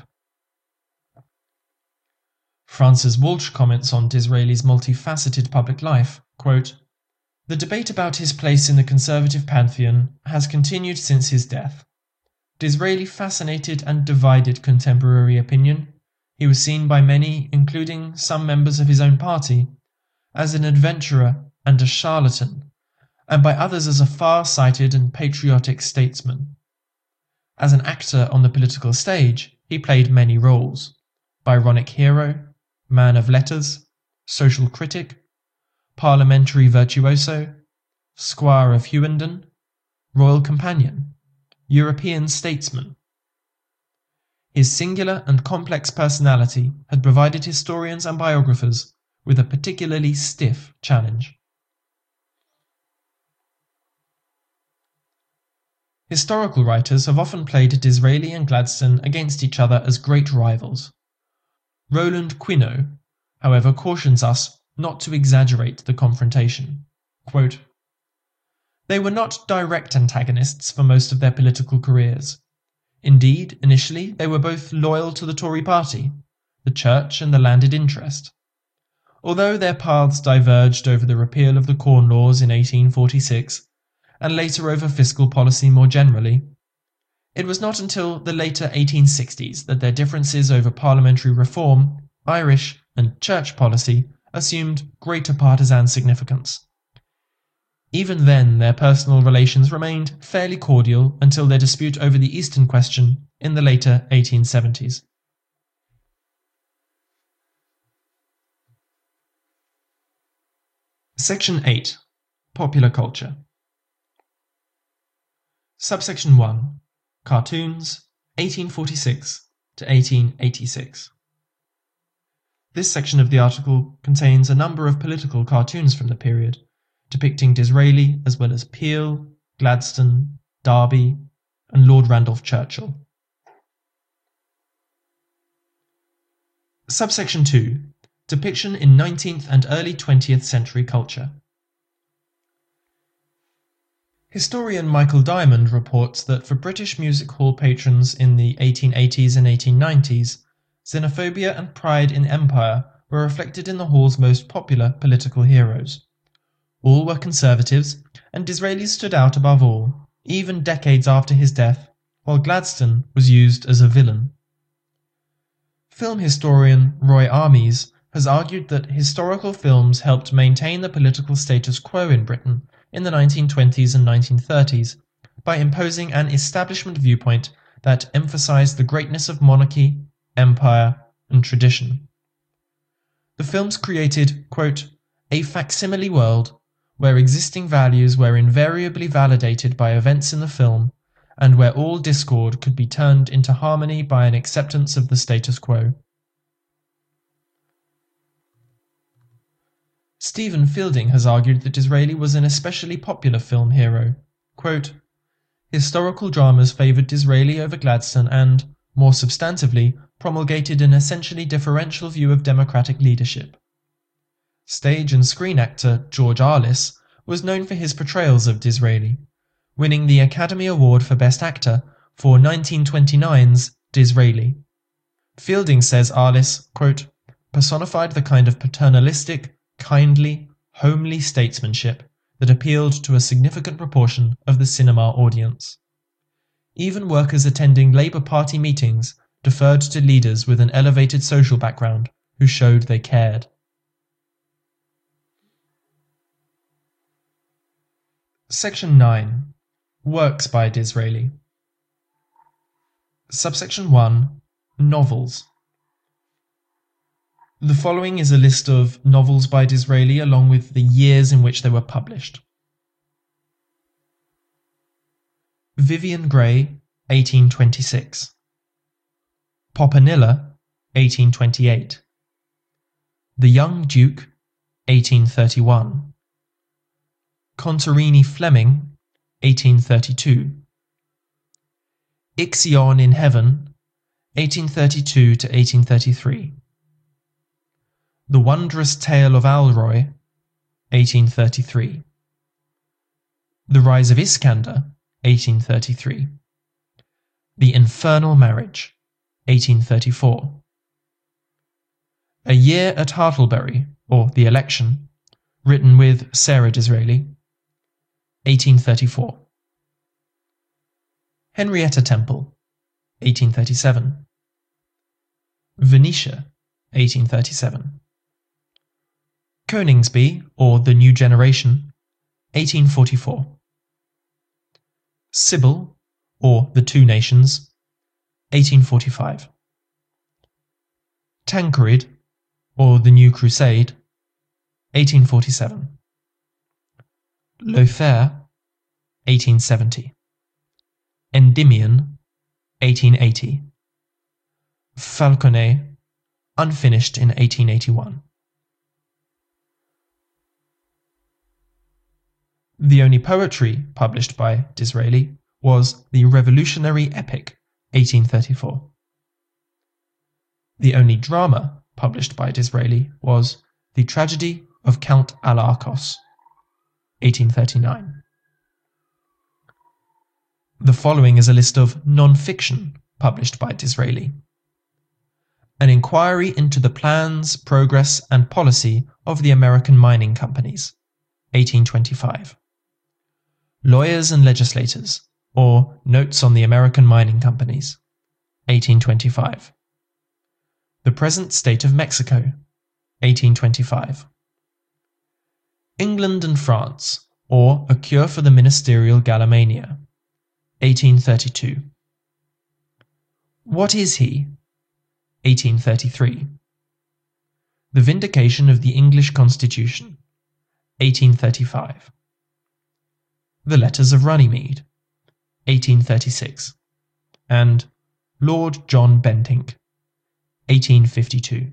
[SPEAKER 1] Francis Walsh comments on Disraeli's multifaceted public life, quote, "The debate about his place in the Conservative pantheon has continued since his death. Disraeli fascinated and divided contemporary opinion. He was seen by many, including some members of his own party, as an adventurer and a charlatan, and by others as a far-sighted and patriotic statesman. As an actor on the political stage, he played many roles: Byronic hero, man of letters, social critic, parliamentary virtuoso, squire of Hughenden, royal companion, European statesman. His singular and complex personality had provided historians and biographers with a particularly stiff challenge." Historical writers have often played Disraeli and Gladstone against each other as great rivals. Roland Quinault, however, cautions us not to exaggerate the confrontation. Quote, "They were not direct antagonists for most of their political careers. Indeed, initially they were both loyal to the Tory party, the Church and the landed interest. Although their paths diverged over the repeal of the Corn Laws in eighteen forty-six, and later over fiscal policy more generally, it was not until the later eighteen sixties that their differences over parliamentary reform, Irish and church policy assumed greater partisan significance. Even then, their personal relations remained fairly cordial until their dispute over the Eastern Question in the later eighteen seventies. Section eight. Popular Culture. Subsection one. Cartoons, eighteen forty-six to eighteen eighty-six. This section of the article contains a number of political cartoons from the period, depicting Disraeli as well as Peel, Gladstone, Derby, and Lord Randolph Churchill. Subsection two. Depiction in nineteenth and early twentieth century culture. Historian Michael Diamond reports that for British music hall patrons in the eighteen eighties and eighteen nineties, xenophobia and pride in empire were reflected in the hall's most popular political heroes. All were conservatives, and Disraeli stood out above all, even decades after his death, while Gladstone was used as a villain. Film historian Roy Armies has argued that historical films helped maintain the political status quo in Britain in the nineteen twenties and nineteen thirties by imposing an establishment viewpoint that emphasized the greatness of monarchy, empire, and tradition. The films created, quote, "a facsimile world where existing values were invariably validated by events in the film and where all discord could be turned into harmony by an acceptance of the status quo." Stephen Fielding has argued that Disraeli was an especially popular film hero. Quote, "Historical dramas favoured Disraeli over Gladstone and, more substantively, promulgated an essentially differential view of democratic leadership. Stage and screen actor George Arliss was known for his portrayals of Disraeli, winning the Academy Award for Best Actor for nineteen twenty-nine's Disraeli. Fielding says Arliss, quote, personified the kind of paternalistic, kindly, homely statesmanship that appealed to a significant proportion of the cinema audience. Even workers attending Labour Party meetings deferred to leaders with an elevated social background who showed they cared. Section nine. Works by Disraeli. Subsection one. Novels. The following is a list of novels by Disraeli along with the years in which they were published. Vivian Grey, eighteen twenty-six. Popanilla, eighteen twenty-eight. The Young Duke, eighteen thirty-one. Contarini Fleming, eighteen thirty-two. Ixion in Heaven, eighteen thirty-two to eighteen thirty-three. The Wondrous Tale of Alroy, eighteen thirty-three. The Rise of Iskander, eighteen thirty-three. The Infernal Marriage, eighteen thirty-four. A Year at Hartlebury, or The Election, written with Sarah Disraeli, eighteen thirty-four. Henrietta Temple, eighteen thirty-seven. Venetia, eighteen thirty-seven. Coningsby, or The New Generation, eighteen forty-four. Sybil, or The Two Nations, eighteen forty-five. Tancred, or The New Crusade, eighteen forty-seven. Lothair, eighteen seventy. Endymion, eighteen eighty. Falconet, unfinished in eighteen eighty-one. The only poetry published by Disraeli was The Revolutionary Epic, eighteen thirty-four. The only drama published by Disraeli was The Tragedy of Count Alarcos, eighteen thirty-nine. The following is a list of non-fiction published by Disraeli. An Inquiry into the Plans, Progress and Policy of the American Mining Companies, eighteen twenty-five. Lawyers and Legislators, or Notes on the American Mining Companies, eighteen twenty-five. The Present State of Mexico, eighteen twenty-five. England and France, or A Cure for the Ministerial Galomania, eighteen thirty-two. What is he? eighteen thirty-three. The Vindication of the English Constitution, eighteen thirty-five. The Letters of Runnymede, eighteen thirty-six, and Lord John Bentinck, eighteen fifty-two.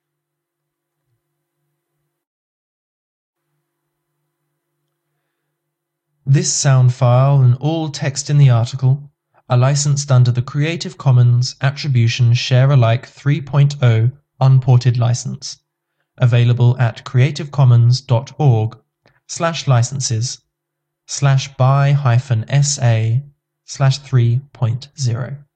[SPEAKER 1] This sound file and all text in the article are licensed under the Creative Commons Attribution Share Alike three point oh Unported License, available at creativecommons.org slash licenses slash by hyphen sa slash 3.0.